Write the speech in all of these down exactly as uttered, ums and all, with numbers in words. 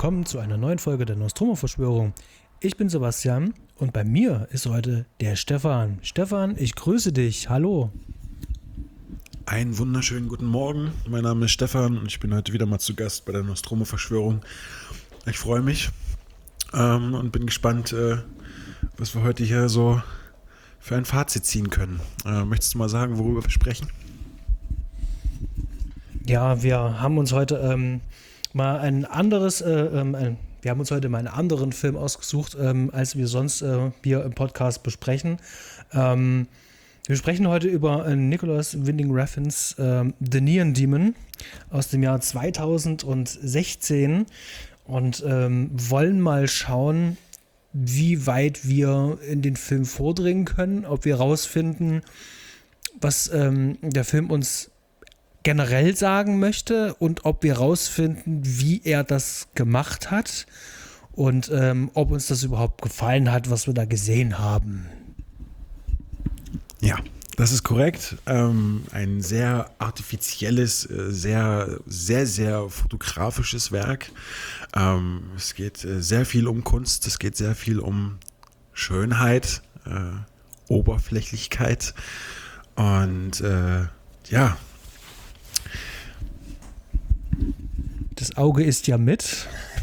willkommen zu einer neuen Folge der Nostromo-Verschwörung. Ich bin Sebastian und bei mir ist heute der Stefan. Stefan, ich grüße dich. Hallo. Einen wunderschönen guten Morgen. Mein Name ist Stefan und ich bin heute wieder mal zu Gast bei der Nostromo-Verschwörung. Ich freue mich ähm, und bin gespannt, äh, was wir heute hier so für ein Fazit ziehen können. Äh, möchtest du mal sagen, worüber wir sprechen? Ja, wir haben uns heute ähm, mal ein anderes, äh, ähm, ein, wir haben uns heute mal einen anderen Film ausgesucht, ähm, als wir sonst äh, hier im Podcast besprechen. Ähm, wir sprechen heute über äh, Nicholas Winding Refns äh, The Neon Demon aus dem Jahr zweitausendsechzehn und ähm, wollen mal schauen, wie weit wir in den Film vordringen können, ob wir rausfinden, was ähm, der Film uns generell sagen möchte und ob wir rausfinden, wie er das gemacht hat und ähm, ob uns das überhaupt gefallen hat, was wir da gesehen haben. Ja, das ist korrekt. Ähm, ein sehr artifizielles, äh, sehr, sehr, sehr fotografisches Werk. Ähm, es geht äh, sehr viel um Kunst, es geht sehr viel um Schönheit, äh, Oberflächlichkeit und äh, ja. Das Auge ist ja mit.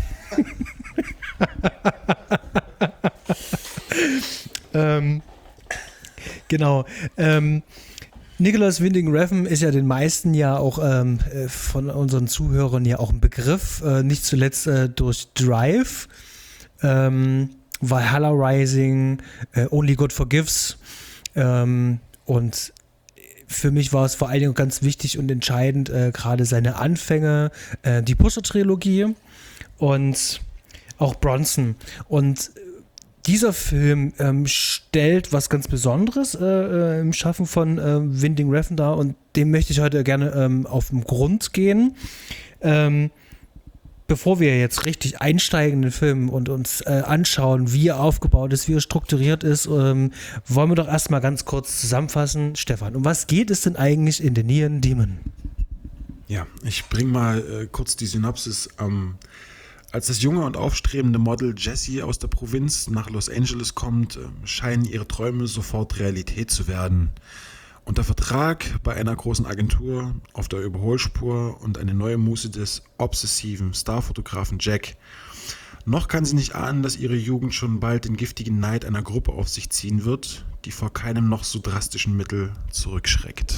ähm, genau. Ähm, Nicholas Winding Refn ist ja den meisten ja auch ähm, von unseren Zuhörern ja auch ein Begriff, äh, nicht zuletzt äh, durch Drive, ähm, Valhalla Rising, äh, Only God Forgives ähm, und für mich war es vor allen Dingen ganz wichtig und entscheidend, äh, gerade seine Anfänge, äh, die Pusher-Trilogie und auch Bronson. Und dieser Film ähm, stellt was ganz Besonderes äh, im Schaffen von äh, Winding Refn dar und dem möchte ich heute gerne ähm, auf den Grund gehen. Ähm, Bevor wir jetzt richtig einsteigen in den Film und uns äh, anschauen, wie er aufgebaut ist, wie er strukturiert ist, ähm, wollen wir doch erstmal ganz kurz zusammenfassen. Stefan, um was geht es denn eigentlich in The Neon Demon? Ja, ich bringe mal äh, kurz die Synopsis. Ähm, als das junge und aufstrebende Model Jessie aus der Provinz nach Los Angeles kommt, äh, scheinen ihre Träume sofort Realität zu werden. Unter Vertrag bei einer großen Agentur, auf der Überholspur und eine neue Muse des obsessiven Starfotografen Jack. Noch kann sie nicht ahnen, dass ihre Jugend schon bald den giftigen Neid einer Gruppe auf sich ziehen wird, die vor keinem noch so drastischen Mittel zurückschreckt.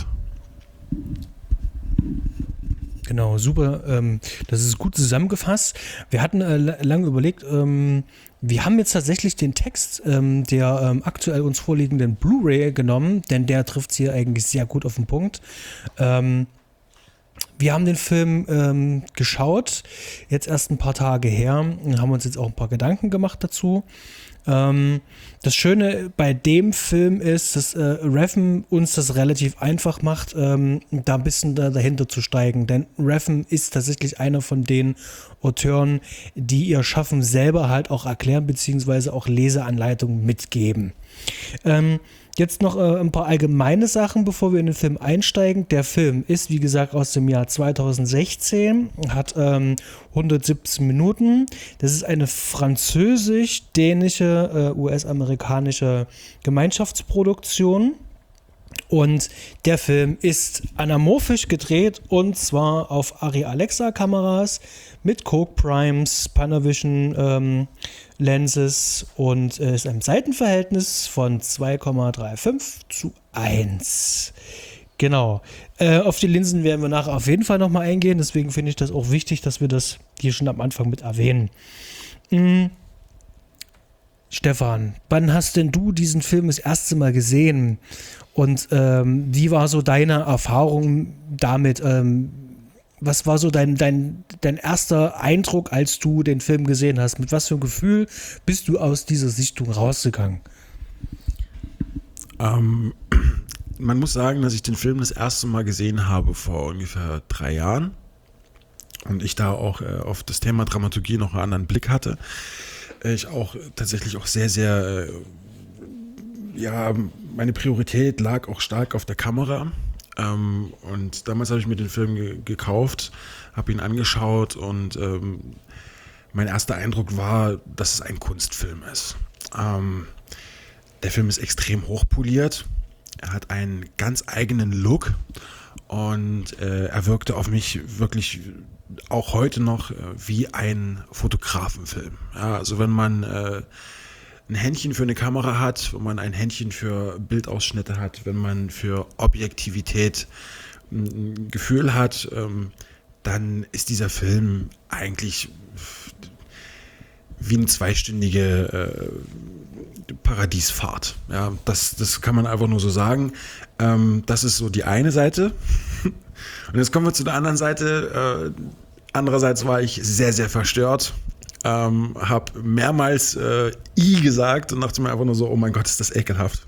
Genau, super. Ähm, das ist gut zusammengefasst. Wir hatten äh, lange überlegt, ähm, wir haben jetzt tatsächlich den Text ähm, der ähm, aktuell uns vorliegenden Blu-ray genommen, denn der trifft es hier eigentlich sehr gut auf den Punkt. Ähm, wir haben den Film ähm, geschaut, jetzt erst ein paar Tage her, und haben uns jetzt auch ein paar Gedanken gemacht dazu. Ähm, das Schöne bei dem Film ist, dass äh, Refn uns das relativ einfach macht, ähm, da ein bisschen da, dahinter zu steigen. Denn Refn ist tatsächlich einer von den Auteuren, die ihr Schaffen selber halt auch erklären, beziehungsweise auch Leseanleitungen mitgeben. Ähm, Jetzt noch äh, ein paar allgemeine Sachen, bevor wir in den Film einsteigen. Der Film ist, wie gesagt, aus dem Jahr zweitausendsechzehn, hat ähm, hundertsiebzehn Minuten. Das ist eine französisch-dänische, äh, U S-amerikanische Gemeinschaftsproduktion. Und der Film ist anamorphisch gedreht und zwar auf Arri Alexa Kameras mit Coke Primes, Panavision ähm, Lenses und äh, ist ein Seitenverhältnis von zwei Komma fünfunddreißig zu eins. Genau. Äh, auf die Linsen werden wir nachher auf jeden Fall nochmal eingehen, deswegen finde ich das auch wichtig, dass wir das hier schon am Anfang mit erwähnen. Mhm. Stefan, wann hast denn du diesen Film das erste Mal gesehen? Und ähm, wie war so deine Erfahrung damit? Ähm, was war so dein, dein, dein erster Eindruck, als du den Film gesehen hast? Mit was für einem Gefühl bist du aus dieser Sichtung rausgegangen? Ähm, man muss sagen, dass ich den Film das erste Mal gesehen habe vor ungefähr drei Jahren und ich da auch äh, auf das Thema Dramaturgie noch einen anderen Blick hatte. Ich auch tatsächlich auch sehr, sehr, äh, ja, meine Priorität lag auch stark auf der Kamera. Ähm, und damals habe ich mir den Film ge- gekauft, habe ihn angeschaut und ähm, mein erster Eindruck war, dass es ein Kunstfilm ist. Ähm, der Film ist extrem hochpoliert. Er hat einen ganz eigenen Look und äh, er wirkte auf mich wirklich auch heute noch äh, wie ein Fotografenfilm. Ja, also wenn man äh, ein Händchen für eine Kamera hat, wenn man ein Händchen für Bildausschnitte hat, wenn man für Objektivität ein Gefühl hat, ähm, dann ist dieser Film eigentlich wie eine zweistündige äh, Paradiesfahrt. Ja, das, das kann man einfach nur so sagen. Ähm, das ist so die eine Seite. Und jetzt kommen wir zu der anderen Seite. Äh, andererseits war ich sehr, sehr verstört. Ähm, habe mehrmals äh, I gesagt und dachte mir einfach nur so, oh mein Gott, ist das ekelhaft.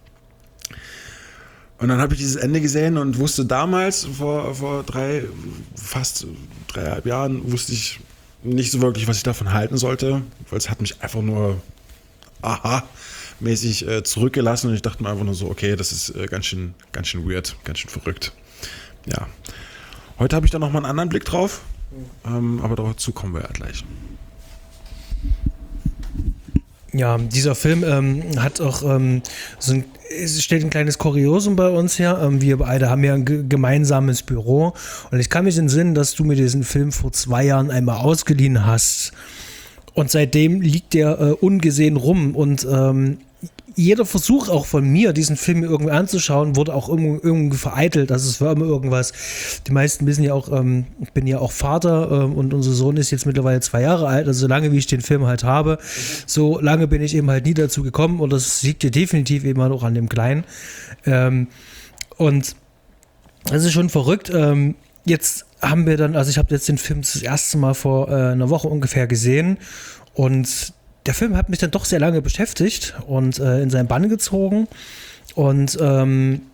Und dann habe ich dieses Ende gesehen und wusste damals, vor, vor drei, fast dreieinhalb Jahren, wusste ich nicht so wirklich, was ich davon halten sollte, weil es hat mich einfach nur aha-mäßig äh, zurückgelassen und ich dachte mir einfach nur so, okay, das ist äh, ganz schön, ganz schön weird, ganz schön verrückt. Ja. Heute habe ich da nochmal einen anderen Blick drauf, ähm, aber dazu kommen wir ja gleich. Ja, dieser Film ähm, hat auch ähm, so ein, es steht ein kleines Kuriosum bei uns her. Ähm, wir beide haben ja ein g- gemeinsames Büro und ich kann mich entsinnen, dass du mir diesen Film vor zwei Jahren einmal ausgeliehen hast und seitdem liegt der äh, ungesehen rum und ähm, jeder Versuch auch von mir, diesen Film irgendwie anzuschauen, wurde auch irgendwie, irgendwie vereitelt. Also es war immer irgendwas. Die meisten wissen ja auch, ähm, ich bin ja auch Vater ähm, und unser Sohn ist jetzt mittlerweile zwei Jahre alt. Also solange wie ich den Film halt habe, mhm. so lange bin ich eben halt nie dazu gekommen und das liegt ja definitiv eben auch an dem Kleinen. Ähm, und das ist schon verrückt. Ähm, jetzt haben wir dann, also ich habe jetzt den Film das erste Mal vor äh, einer Woche ungefähr gesehen und der Film hat mich dann doch sehr lange beschäftigt und äh, in seinen Bann gezogen und ähm,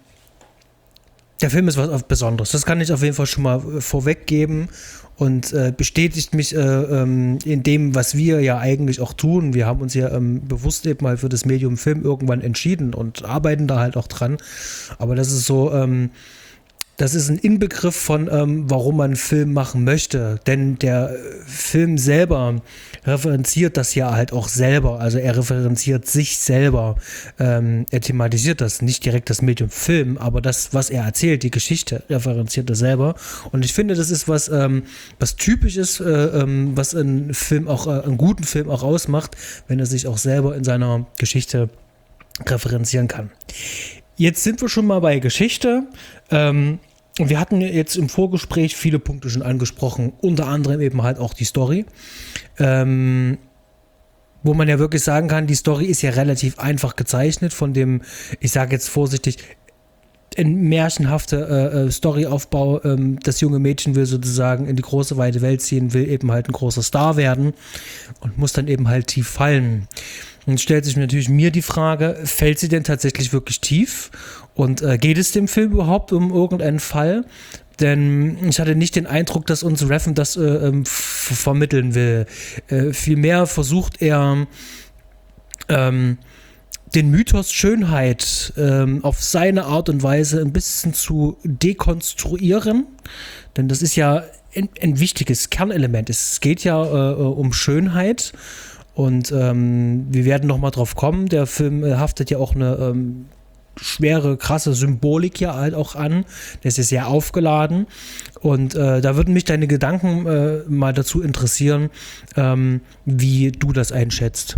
der Film ist was Besonderes. Das kann ich auf jeden Fall schon mal vorweggeben und äh, bestätigt mich äh, ähm, in dem, was wir ja eigentlich auch tun. Wir haben uns ja ähm, bewusst eben mal für das Medium Film irgendwann entschieden und arbeiten da halt auch dran. Aber das ist so, ähm, das ist ein Inbegriff von, ähm, warum man einen Film machen möchte. Denn der Film selber referenziert das ja halt auch selber. Also er referenziert sich selber. Ähm, er thematisiert das, nicht direkt das Medium Film, aber das, was er erzählt, die Geschichte, referenziert er selber. Und ich finde, das ist was, ähm, was typisch ist, äh, ähm, was einen Film auch, äh, einen guten Film auch ausmacht, wenn er sich auch selber in seiner Geschichte referenzieren kann. Jetzt sind wir schon mal bei Geschichte. Ähm, Und wir hatten jetzt im Vorgespräch viele Punkte schon angesprochen, unter anderem eben halt auch die Story, ähm, wo man ja wirklich sagen kann, die Story ist ja relativ einfach gezeichnet von dem, ich sage jetzt vorsichtig, ein märchenhafter äh, Storyaufbau. Ähm, das junge Mädchen will sozusagen in die große weite Welt ziehen, will eben halt ein großer Star werden und muss dann eben halt tief fallen. Und stellt sich natürlich mir die Frage, fällt sie denn tatsächlich wirklich tief? Und äh, geht es dem Film überhaupt um irgendeinen Fall? Denn ich hatte nicht den Eindruck, dass uns Refn das äh, ähm, f- vermitteln will. Äh, vielmehr versucht er, ähm, den Mythos Schönheit ähm, auf seine Art und Weise ein bisschen zu dekonstruieren. Denn das ist ja ein, ein wichtiges Kernelement. Es geht ja äh, um Schönheit. Und ähm, wir werden nochmal drauf kommen. Der Film äh, haftet ja auch eine ähm, schwere, krasse Symbolik ja halt auch an. Das ist sehr aufgeladen. Und äh, da würden mich deine Gedanken äh, mal dazu interessieren, ähm, wie du das einschätzt.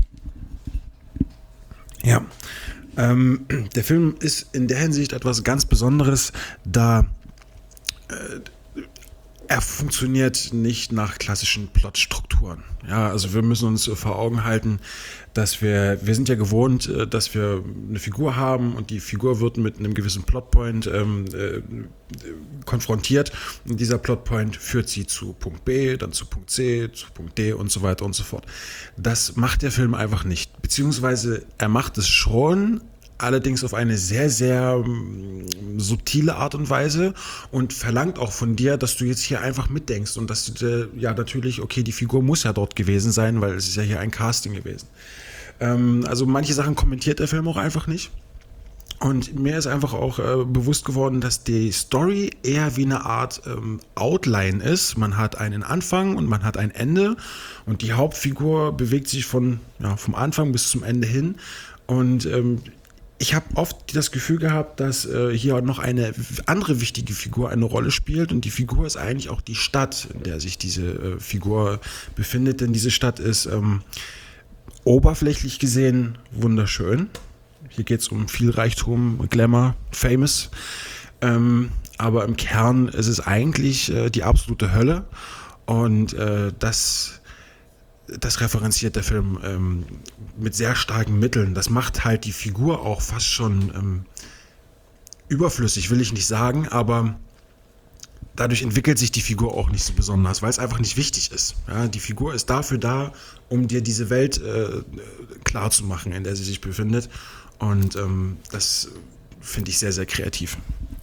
Ja, ähm, der Film ist in der Hinsicht etwas ganz Besonderes, da äh, er funktioniert nicht nach klassischen Plotstrukturen. Ja, also wir müssen uns vor Augen halten, dass wir, wir sind ja gewohnt, dass wir eine Figur haben und die Figur wird mit einem gewissen Plotpoint ähm, äh, konfrontiert und dieser Plotpoint führt sie zu Punkt B, dann zu Punkt C, zu Punkt D und so weiter und so fort. Das macht der Film einfach nicht, beziehungsweise er macht es schon, allerdings auf eine sehr, sehr um, subtile Art und Weise und verlangt auch von dir, dass du jetzt hier einfach mitdenkst und dass du, äh, ja natürlich, okay, die Figur muss ja dort gewesen sein, weil es ist ja hier ein Casting gewesen. Ähm, also manche Sachen kommentiert der Film auch einfach nicht Und mir ist einfach auch äh, bewusst geworden, dass die Story eher wie eine Art ähm, Outline ist. Man hat einen Anfang und man hat ein Ende und die Hauptfigur bewegt sich von, ja, vom Anfang bis zum Ende hin. Und ähm, ich habe oft das Gefühl gehabt, dass äh, hier noch eine andere wichtige Figur eine Rolle spielt und die Figur ist eigentlich auch die Stadt, in der sich diese äh, Figur befindet, denn diese Stadt ist ähm, oberflächlich gesehen wunderschön. Hier geht es um viel Reichtum, Glamour, Famous. Ähm, aber im Kern ist es eigentlich äh, die absolute Hölle. Und äh, das, das referenziert der Film ähm, mit sehr starken Mitteln. Das macht halt die Figur auch fast schon ähm, überflüssig, will ich nicht sagen. Aber dadurch entwickelt sich die Figur auch nicht so besonders, weil es einfach nicht wichtig ist. Ja, die Figur ist dafür da, um dir diese Welt äh, klar zu machen, in der sie sich befindet. Und ähm, das finde ich sehr, sehr kreativ.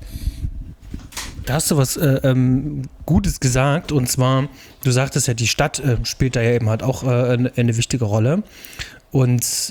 Da hast du was äh, ähm, Gutes gesagt, und zwar, du sagtest ja, die Stadt äh, spielt da ja eben halt auch äh, eine, eine wichtige Rolle. Und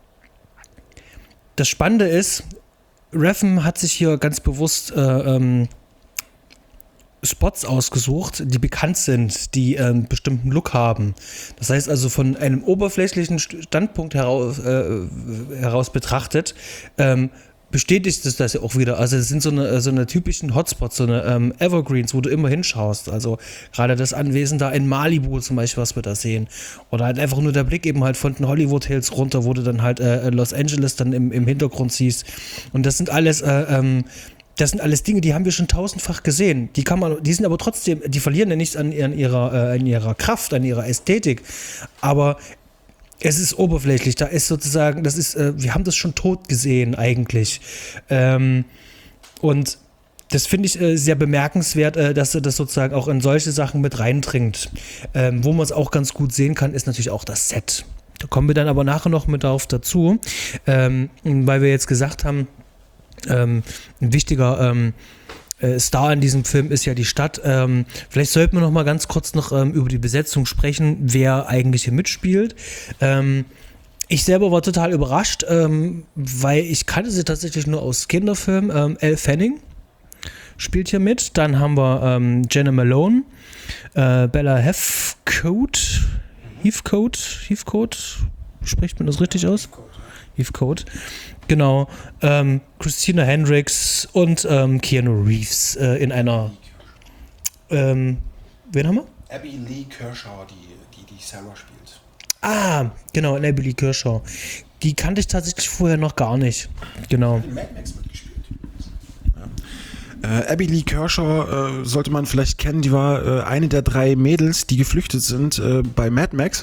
das Spannende ist, Refn hat sich hier ganz bewusst äh, ähm, Spots ausgesucht, die bekannt sind, die äh, einen bestimmten Look haben. Das heißt also, von einem oberflächlichen Standpunkt heraus, äh, heraus betrachtet, ähm, bestätigt es das ja auch wieder. Also es sind so eine, so eine typischen Hotspots, so eine ähm, Evergreens, wo du immer hinschaust. Also gerade das Anwesen da in Malibu zum Beispiel, was wir da sehen. Oder halt einfach nur der Blick eben halt von den Hollywood Hills runter, wo du dann halt äh, Los Angeles dann im, im Hintergrund siehst. Und das sind alles äh, ähm, Das sind alles Dinge, die haben wir schon tausendfach gesehen. Die kann man, die sind aber trotzdem, die verlieren ja nichts an, an, ihrer, äh, an ihrer Kraft, an ihrer Ästhetik. Aber es ist oberflächlich. Da ist sozusagen, das ist, äh, wir haben das schon tot gesehen eigentlich. Ähm, und das finde ich äh, sehr bemerkenswert, äh, dass er das sozusagen auch in solche Sachen mit reindringt. Ähm, wo man es auch ganz gut sehen kann, ist natürlich auch das Set. Da kommen wir dann aber nachher noch mit darauf dazu, ähm, weil wir jetzt gesagt haben, Ähm, ein wichtiger ähm, äh, Star in diesem Film ist ja die Stadt. Ähm, vielleicht sollten wir noch mal ganz kurz noch ähm, über die Besetzung sprechen, wer eigentlich hier mitspielt. Ähm, ich selber war total überrascht, ähm, weil ich kannte sie tatsächlich nur aus Kinderfilmen. Ähm, Elle Fanning spielt hier mit. Dann haben wir ähm, Jenna Malone, äh, Bella Heathcote, Heathcote, Heathcote, spricht man das richtig aus? Heathcote. Genau, ähm, Christina Hendricks und ähm, Keanu Reeves äh, in einer, ähm, wen haben wir? Abby Lee Kershaw, die die, die Sarah spielt. Ah, genau, Abby Lee Kershaw. Die kannte ich tatsächlich vorher noch gar nicht. Genau. In Mad Max mitgespielt. Ja. Äh, Abby Lee Kershaw äh, sollte man vielleicht kennen, die war äh, eine der drei Mädels, die geflüchtet sind äh, bei Mad Max.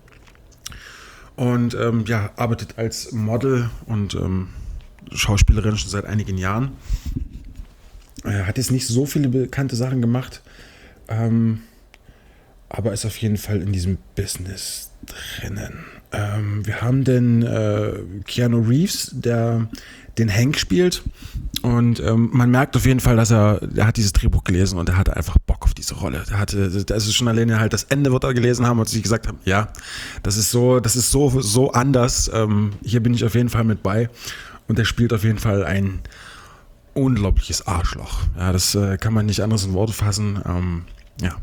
Und ähm, ja, arbeitet als Model und ähm, Schauspielerin schon seit einigen Jahren. Äh, hat jetzt nicht so viele bekannte Sachen gemacht, ähm, aber ist auf jeden Fall in diesem Business drinnen. Ähm, wir haben den äh, Keanu Reeves, der den Hank spielt. Und ähm, man merkt auf jeden Fall, dass er, er hat dieses Drehbuch gelesen und er hatte einfach Bock auf diese Rolle. Er hatte, das ist schon alleine halt das Ende, wird er gelesen haben und sich gesagt haben, ja, das ist so, das ist so, so anders. Ähm, hier bin ich auf jeden Fall mit bei. Und er spielt auf jeden Fall ein unglaubliches Arschloch. Ja, das äh, kann man nicht anders in Worte fassen. Ähm, ja.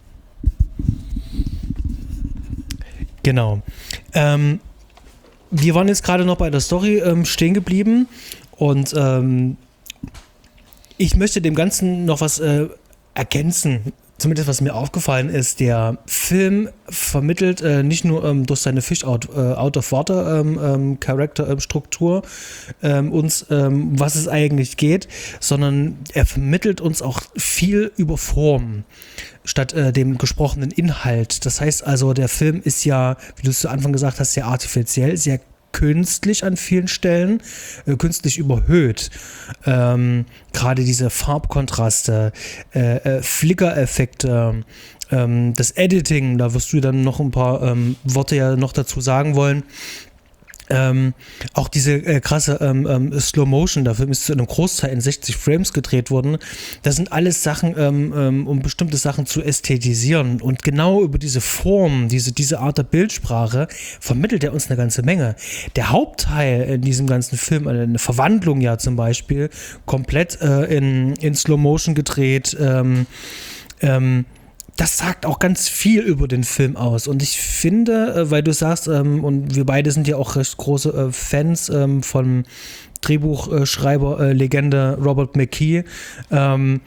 Genau. Ähm, wir waren jetzt gerade noch bei der Story ähm, stehen geblieben und ähm, ich möchte dem Ganzen noch was äh, ergänzen. Zumindest was mir aufgefallen ist, der Film vermittelt äh, nicht nur ähm, durch seine Fish-out äh, out of water ähm, ähm, Charakterstruktur ähm, uns, ähm, was es eigentlich geht, sondern er vermittelt uns auch viel über Form statt äh, dem gesprochenen Inhalt. Das heißt also, der Film ist ja, wie du es zu Anfang gesagt hast, sehr artifiziell, sehr künstlich an vielen Stellen, äh, künstlich überhöht. Ähm, gerade diese Farbkontraste, äh, äh, Flickereffekte, ähm, das Editing, da wirst du dann noch ein paar ähm, Worte ja noch dazu sagen wollen. Ähm, auch diese äh, krasse ähm, ähm, Slow Motion, der Film ist zu einem Großteil in sechzig Frames gedreht worden. Das sind alles Sachen, ähm, ähm, um bestimmte Sachen zu ästhetisieren. Und genau über diese Form, diese, diese Art der Bildsprache, vermittelt er uns eine ganze Menge. Der Hauptteil in diesem ganzen Film, eine Verwandlung ja zum Beispiel, komplett äh, in, in Slow Motion gedreht, ähm, ähm, das sagt auch ganz viel über den Film aus. Und ich finde, äh, weil du sagst, ähm, und wir beide sind ja auch recht große äh, Fans ähm, von Drehbuchschreiber, äh, Legende Robert McKee, ähm,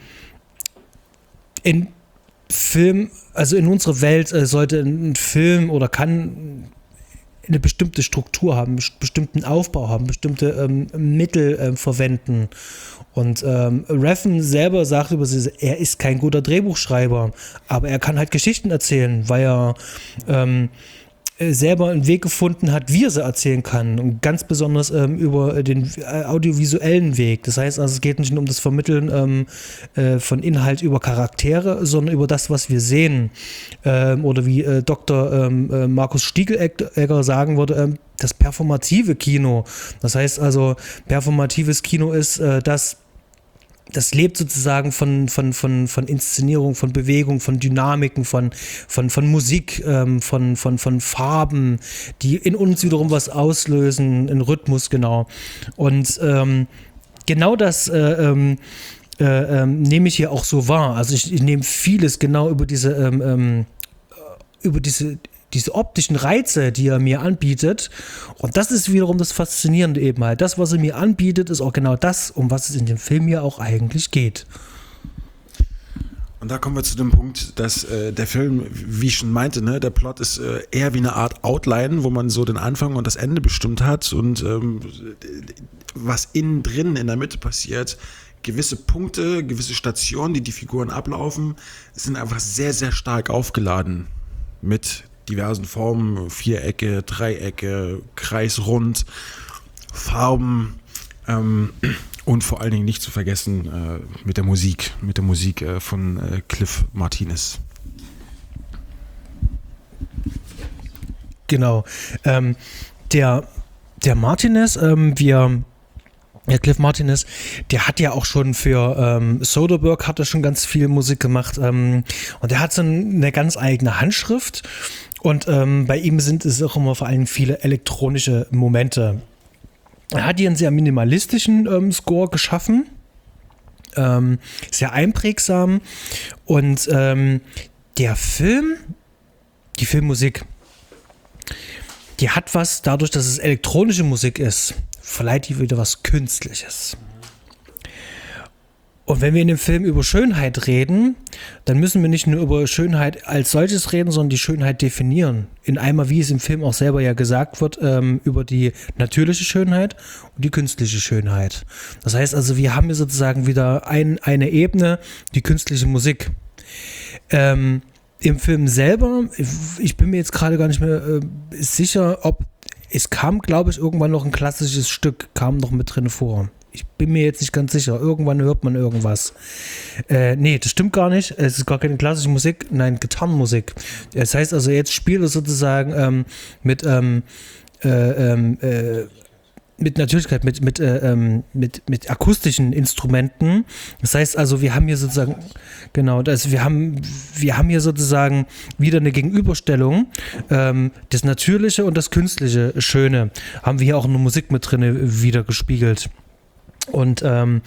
in Film, also in unserer Welt äh, sollte ein Film oder kann eine bestimmte Struktur haben, einen bestimmten Aufbau haben, bestimmte ähm, Mittel äh, verwenden. Und ähm, Refn selber sagt über sie, er ist kein guter Drehbuchschreiber, aber er kann halt Geschichten erzählen, weil er ähm, selber einen Weg gefunden hat, wie er sie erzählen kann. Und ganz besonders ähm, über den äh, audiovisuellen Weg. Das heißt also, es geht nicht nur um das Vermitteln ähm, äh, von Inhalt über Charaktere, sondern über das, was wir sehen. Ähm, oder wie äh, Doktor Ähm, äh, Markus Stiegelegger sagen würde, ähm, das performative Kino. Das heißt also, performatives Kino ist äh, das, das lebt sozusagen von, von, von, von Inszenierung, von Bewegung, von Dynamiken, von, von, von Musik, ähm, von, von, von Farben, die in uns wiederum was auslösen, einen Rhythmus, genau. Und ähm, genau das äh, ähm, äh, ähm, nehme ich hier auch so wahr. Also ich, ich nehme vieles genau über diese, ähm, ähm, über diese diese optischen Reize, die er mir anbietet. Und das ist wiederum das Faszinierende eben halt. Das, was er mir anbietet, ist auch genau das, um was es in dem Film ja auch eigentlich geht. Und da kommen wir zu dem Punkt, dass äh, der Film, wie ich schon meinte, ne, der Plot ist äh, eher wie eine Art Outline, wo man so den Anfang und das Ende bestimmt hat und ähm, was innen drin in der Mitte passiert, gewisse Punkte, gewisse Stationen, die die Figuren ablaufen, sind einfach sehr, sehr stark aufgeladen mit diversen Formen, Vierecke, Dreiecke, Kreisrund, Farben ähm, und vor allen Dingen nicht zu vergessen äh, mit der Musik, mit der Musik äh, von äh, Cliff Martinez. Genau. Ähm, der, der Martinez, ähm, wir Ja, Cliff Martinez, der hat ja auch schon für ähm, Soderbergh hat er schon ganz viel Musik gemacht ähm, und der hat so eine ganz eigene Handschrift und ähm, bei ihm sind es auch immer vor allem viele elektronische Momente. Er hat hier einen sehr minimalistischen ähm, Score geschaffen, ähm, sehr einprägsam und ähm, der Film, die Filmmusik, die hat was, dadurch, dass es elektronische Musik ist, verleiht die wieder was Künstliches. Und wenn wir in dem Film über Schönheit reden, dann müssen wir nicht nur über Schönheit als solches reden, sondern die Schönheit definieren. In einmal, wie es im Film auch selber ja gesagt wird, ähm, über die natürliche Schönheit und die künstliche Schönheit. Das heißt also, wir haben hier sozusagen wieder ein, eine Ebene, die künstliche Musik. Ähm, Im Film selber, ich bin mir jetzt gerade gar nicht mehr äh, sicher, ob es kam, glaube ich, irgendwann noch ein klassisches Stück, kam noch mit drin vor. Ich bin mir jetzt nicht ganz sicher. Irgendwann hört man irgendwas. Äh, nee, das stimmt gar nicht. Es ist gar keine klassische Musik, nein, Gitarrenmusik. Das heißt also, jetzt spielt er sozusagen ähm, mit, ähm, äh, äh, mit Natürlichkeit, mit, mit, äh, mit, mit akustischen Instrumenten. Das heißt also, wir haben hier sozusagen, genau, also wir haben, wir haben hier sozusagen wieder eine Gegenüberstellung. Ähm, das Natürliche und das Künstliche Schöne haben wir hier auch in der Musik mit drin wieder gespiegelt. Und ähm,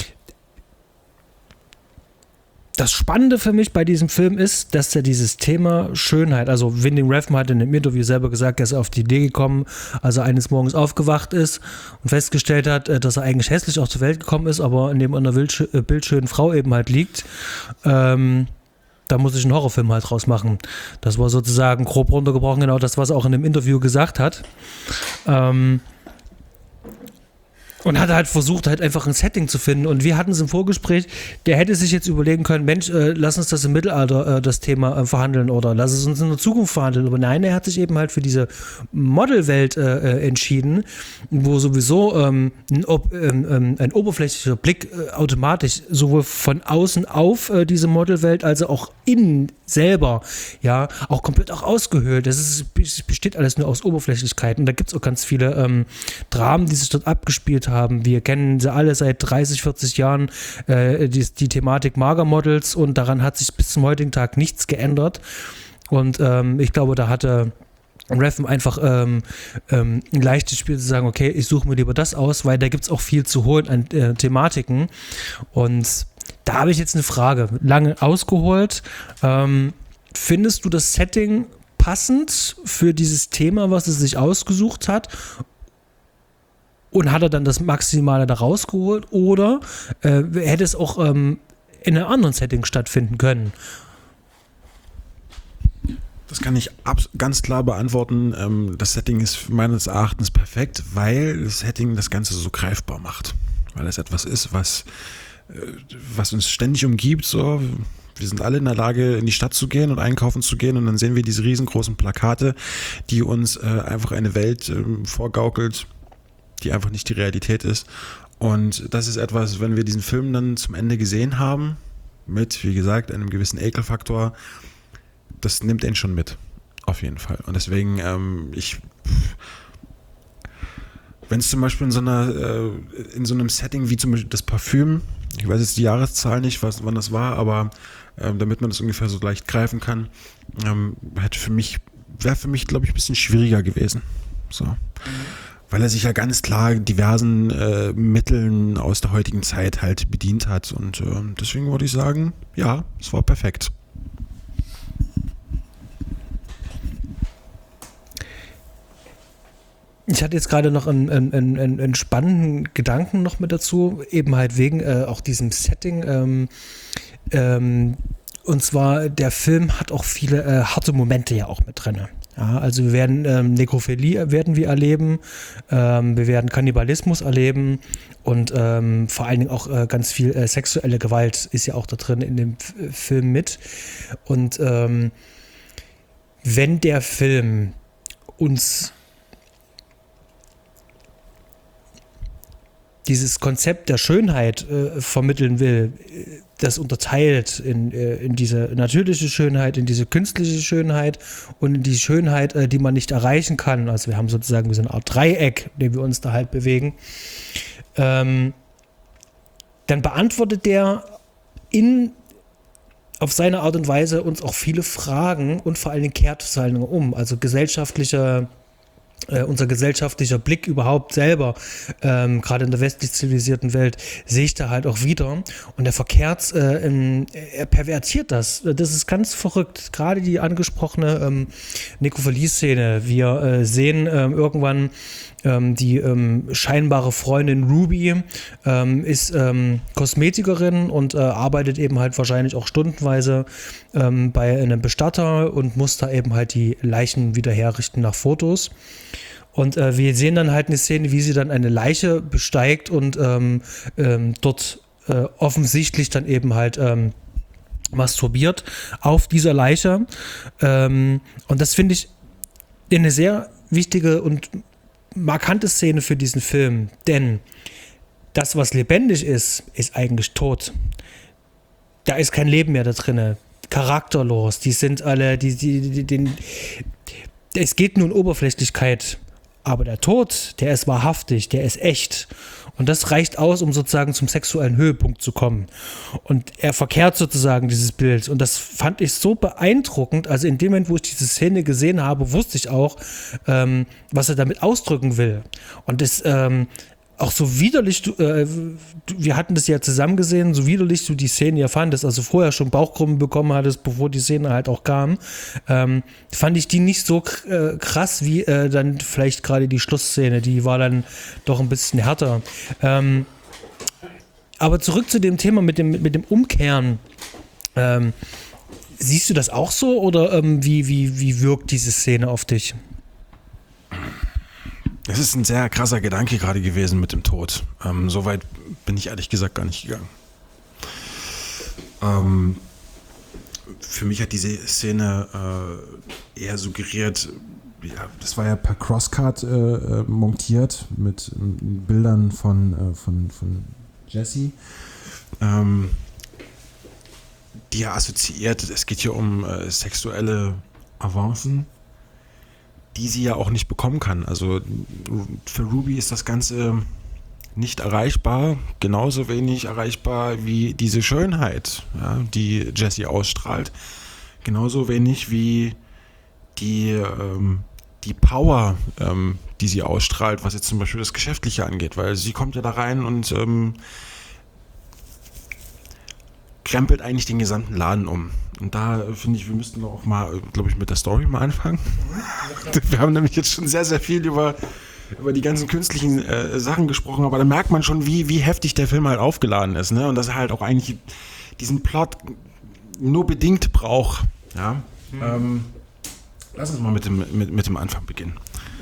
das Spannende für mich bei diesem Film ist, dass er dieses Thema Schönheit, also Winding Refn hat in dem Interview selber gesagt, er ist auf die Idee gekommen, als er eines Morgens aufgewacht ist und festgestellt hat, dass er eigentlich hässlich auf die Welt gekommen ist, aber neben einer bildschönen Frau eben halt liegt. Ähm, da muss ich einen Horrorfilm halt draus machen. Das war sozusagen grob runtergebrochen genau das, was er auch in dem Interview gesagt hat. Ähm, Und hat halt versucht, halt einfach ein Setting zu finden. Und wir hatten es im Vorgespräch, der hätte sich jetzt überlegen können, Mensch, äh, lass uns das im Mittelalter, äh, das Thema äh, verhandeln oder lass es uns in der Zukunft verhandeln. Aber nein, er hat sich eben halt für diese Modelwelt äh, äh, entschieden, wo sowieso ähm, ein, ob, ähm, ein oberflächlicher Blick äh, automatisch sowohl von außen auf äh, diese Modelwelt, als auch innen selber, ja, auch komplett auch ausgehöhlt. Das ist, besteht alles nur aus Oberflächlichkeiten. Da gibt es auch ganz viele ähm, Dramen, die sich dort abgespielt haben. Wir kennen sie alle seit dreißig, vierzig Jahren, äh, die, die Thematik Magermodels, und daran hat sich bis zum heutigen Tag nichts geändert. Und ähm, ich glaube, da hatte Refn einfach ähm, ähm, ein leichtes Spiel zu sagen, okay, ich suche mir lieber das aus, weil da gibt es auch viel zu holen an äh, Thematiken. Und da habe ich jetzt eine Frage, lange ausgeholt. Ähm, findest du das Setting passend für dieses Thema, was er sich ausgesucht hat? Und hat er dann das Maximale da rausgeholt? Oder äh, hätte es auch ähm, in einem anderen Setting stattfinden können? Das kann ich ab- ganz klar beantworten. Ähm, das Setting ist meines Erachtens perfekt, weil das Setting das Ganze so greifbar macht. Weil es etwas ist, was, äh, was uns ständig umgibt. So. Wir sind alle in der Lage, in die Stadt zu gehen und einkaufen zu gehen, und dann sehen wir diese riesengroßen Plakate, die uns äh, einfach eine Welt äh, vorgaukelt, die einfach nicht die Realität ist. Und das ist etwas, wenn wir diesen Film dann zum Ende gesehen haben, mit, wie gesagt, einem gewissen Ekelfaktor, das nimmt ihn schon mit, auf jeden Fall. Und deswegen, ähm, ich, wenn es zum Beispiel in so einer, äh, in so einem Setting wie zum Beispiel das Parfüm, ich weiß jetzt die Jahreszahl nicht, was, wann das war, aber ähm, damit man das ungefähr so leicht greifen kann, ähm, hätte für mich, wäre für mich, glaube ich, ein bisschen schwieriger gewesen. So. Mhm. Weil er sich ja ganz klar diversen äh, Mitteln aus der heutigen Zeit halt bedient hat. Und äh, deswegen würde ich sagen, ja, es war perfekt. Ich hatte jetzt gerade noch einen, einen, einen, einen spannenden Gedanken noch mit dazu, eben halt wegen äh, auch diesem Setting. Ähm, ähm, und zwar, der Film hat auch viele äh, harte Momente ja auch mit drin. Ja, also wir werden ähm, Nekrophilie werden wir erleben, ähm, wir werden Kannibalismus erleben und ähm, vor allen Dingen auch äh, ganz viel äh, sexuelle Gewalt ist ja auch da drin in dem F- Film mit. Und ähm, wenn der Film uns dieses Konzept der Schönheit äh, vermitteln will, das unterteilt in, äh, in diese natürliche Schönheit, in diese künstliche Schönheit und in die Schönheit, äh, die man nicht erreichen kann. Also wir haben sozusagen wie so eine Art Dreieck, in dem wir uns da halt bewegen. Ähm, dann beantwortet der in auf seine Art und Weise uns auch viele Fragen und vor allen Dingen kehrt es halt um. Also gesellschaftliche Äh, unser gesellschaftlicher Blick überhaupt selber, ähm, gerade in der westlich zivilisierten Welt, sehe ich da halt auch wieder. Und der verkehrt, äh, in, er pervertiert das. Das ist ganz verrückt. Gerade die angesprochene ähm, Nekrophilie-Szene. Wir äh, sehen ähm, irgendwann ähm, die ähm, scheinbare Freundin Ruby ähm, ist ähm, Kosmetikerin und äh, arbeitet eben halt wahrscheinlich auch stundenweise ähm, bei einem Bestatter und muss da eben halt die Leichen wieder herrichten nach Fotos. Und äh, wir sehen dann halt eine Szene, wie sie dann eine Leiche besteigt und ähm, ähm, dort äh, offensichtlich dann eben halt ähm, masturbiert auf dieser Leiche. Ähm, und das finde ich eine sehr wichtige und markante Szene für diesen Film, denn das, was lebendig ist, ist eigentlich tot. Da ist kein Leben mehr da drin. Charakterlos, die sind alle, die, die, die, den, es geht nur um Oberflächlichkeit, aber der Tod, der ist wahrhaftig, der ist echt. Und das reicht aus, um sozusagen zum sexuellen Höhepunkt zu kommen. Und er verkehrt sozusagen dieses Bild. Und das fand ich so beeindruckend. Also in dem Moment, wo ich diese Szene gesehen habe, wusste ich auch, ähm, was er damit ausdrücken will. Und das ähm, auch so widerlich, du, äh, wir hatten das ja zusammen gesehen, so widerlich du die Szene ja fandest, also vorher schon Bauchkrummen bekommen hattest, bevor die Szene halt auch kam, ähm, fand ich die nicht so äh, krass wie äh, dann vielleicht gerade die Schlussszene, die war dann doch ein bisschen härter. Ähm, aber zurück zu dem Thema mit dem, mit dem Umkehren. Ähm, siehst du das auch so oder ähm, wie, wie, wie wirkt diese Szene auf dich? Es ist ein sehr krasser Gedanke gerade gewesen mit dem Tod. Ähm, Soweit bin ich ehrlich gesagt gar nicht gegangen. Ähm, für mich hat diese Szene äh, eher suggeriert, ja, das war ja per Crosscut äh, montiert mit äh, Bildern von, äh, von, von Jesse, ähm, die ja assoziiert, es geht hier um äh, sexuelle Avancen, die sie ja auch nicht bekommen kann. Also für Ruby ist das Ganze nicht erreichbar, genauso wenig erreichbar wie diese Schönheit, ja, die Jessie ausstrahlt. Genauso wenig wie die, ähm, die Power, ähm, die sie ausstrahlt, was jetzt zum Beispiel das Geschäftliche angeht, weil sie kommt ja da rein und ähm, krempelt eigentlich den gesamten Laden um. Und da finde ich, wir müssten auch mal, glaube ich, mit der Story mal anfangen. Wir haben nämlich jetzt schon sehr, sehr viel über, über die ganzen künstlichen äh, Sachen gesprochen, aber da merkt man schon, wie, wie heftig der Film halt aufgeladen ist, ne? Und dass er halt auch eigentlich diesen Plot nur bedingt braucht. Ja? Mhm. Ähm, lass uns mal mit dem, mit, mit dem Anfang beginnen.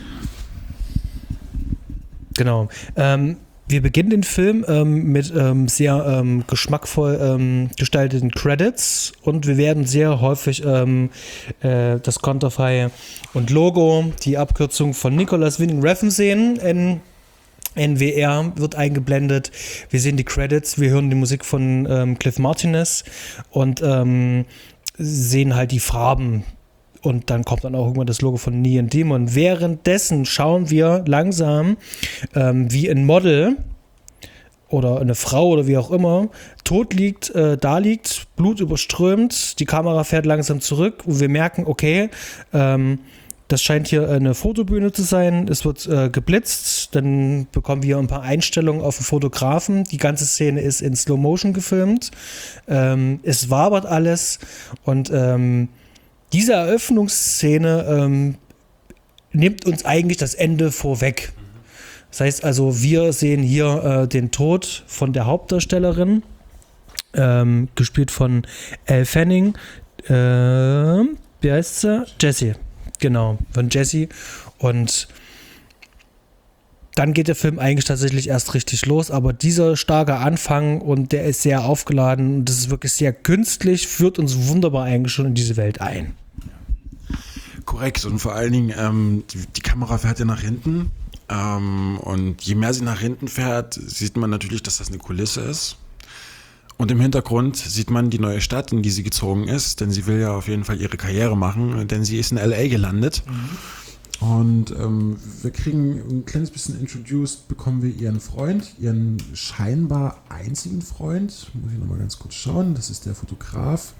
Genau. Ähm, Wir beginnen den Film ähm, mit ähm, sehr ähm, geschmackvoll ähm, gestalteten Credits und wir werden sehr häufig ähm, äh, das Konterfei und Logo, die Abkürzung von Nicolas Winding Refn sehen. N- N W R wird eingeblendet. Wir sehen die Credits, wir hören die Musik von ähm, Cliff Martinez und ähm, sehen halt die Farben. Und dann kommt dann auch irgendwann das Logo von Neon Demon. Währenddessen schauen wir langsam, ähm, wie ein Model oder eine Frau oder wie auch immer tot liegt, äh, da liegt, Blut überströmt. Die Kamera fährt langsam zurück und wir merken, okay, ähm, das scheint hier eine Fotobühne zu sein. Es wird äh, geblitzt. Dann bekommen wir ein paar Einstellungen auf den Fotografen. Die ganze Szene ist in Slow Motion gefilmt. Ähm, es wabert alles und ähm, diese Eröffnungsszene ähm, nimmt uns eigentlich das Ende vorweg. Das heißt also, wir sehen hier äh, den Tod von der Hauptdarstellerin, ähm, gespielt von Elle Fanning. Äh, wie heißt sie? Jessie. Genau, von Jessie. Und dann geht der Film eigentlich tatsächlich erst richtig los, aber dieser starke Anfang und der ist sehr aufgeladen und das ist wirklich sehr künstlich, führt uns wunderbar eigentlich schon in diese Welt ein. Korrekt, und vor allen Dingen, ähm, die, die Kamera fährt ja nach hinten ähm, und je mehr sie nach hinten fährt, sieht man natürlich, dass das eine Kulisse ist. Und im Hintergrund sieht man die neue Stadt, in die sie gezogen ist, denn sie will ja auf jeden Fall ihre Karriere machen, denn sie ist in L A gelandet. Mhm. Und ähm, wir kriegen ein kleines bisschen introduced, bekommen wir ihren Freund, ihren scheinbar einzigen Freund. Muss ich nochmal ganz kurz schauen, das ist der Fotograf.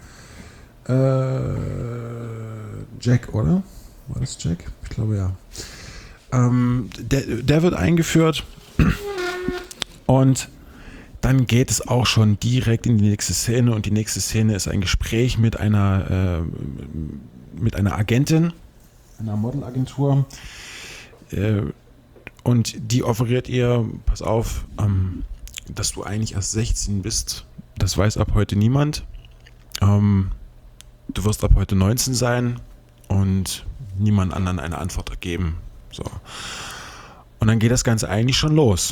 Äh, Jack, oder? War das Jack? Ich glaube, ja. Ähm, der, der wird eingeführt und dann geht es auch schon direkt in die nächste Szene und die nächste Szene ist ein Gespräch mit einer, äh, mit einer Agentin, einer Modelagentur äh, und die offeriert ihr, pass auf, ähm, dass du eigentlich erst sechzehn bist, das weiß ab heute niemand. Ähm, du wirst ab heute neunzehn sein und niemand anderen eine Antwort geben. So. Und dann geht das Ganze eigentlich schon los.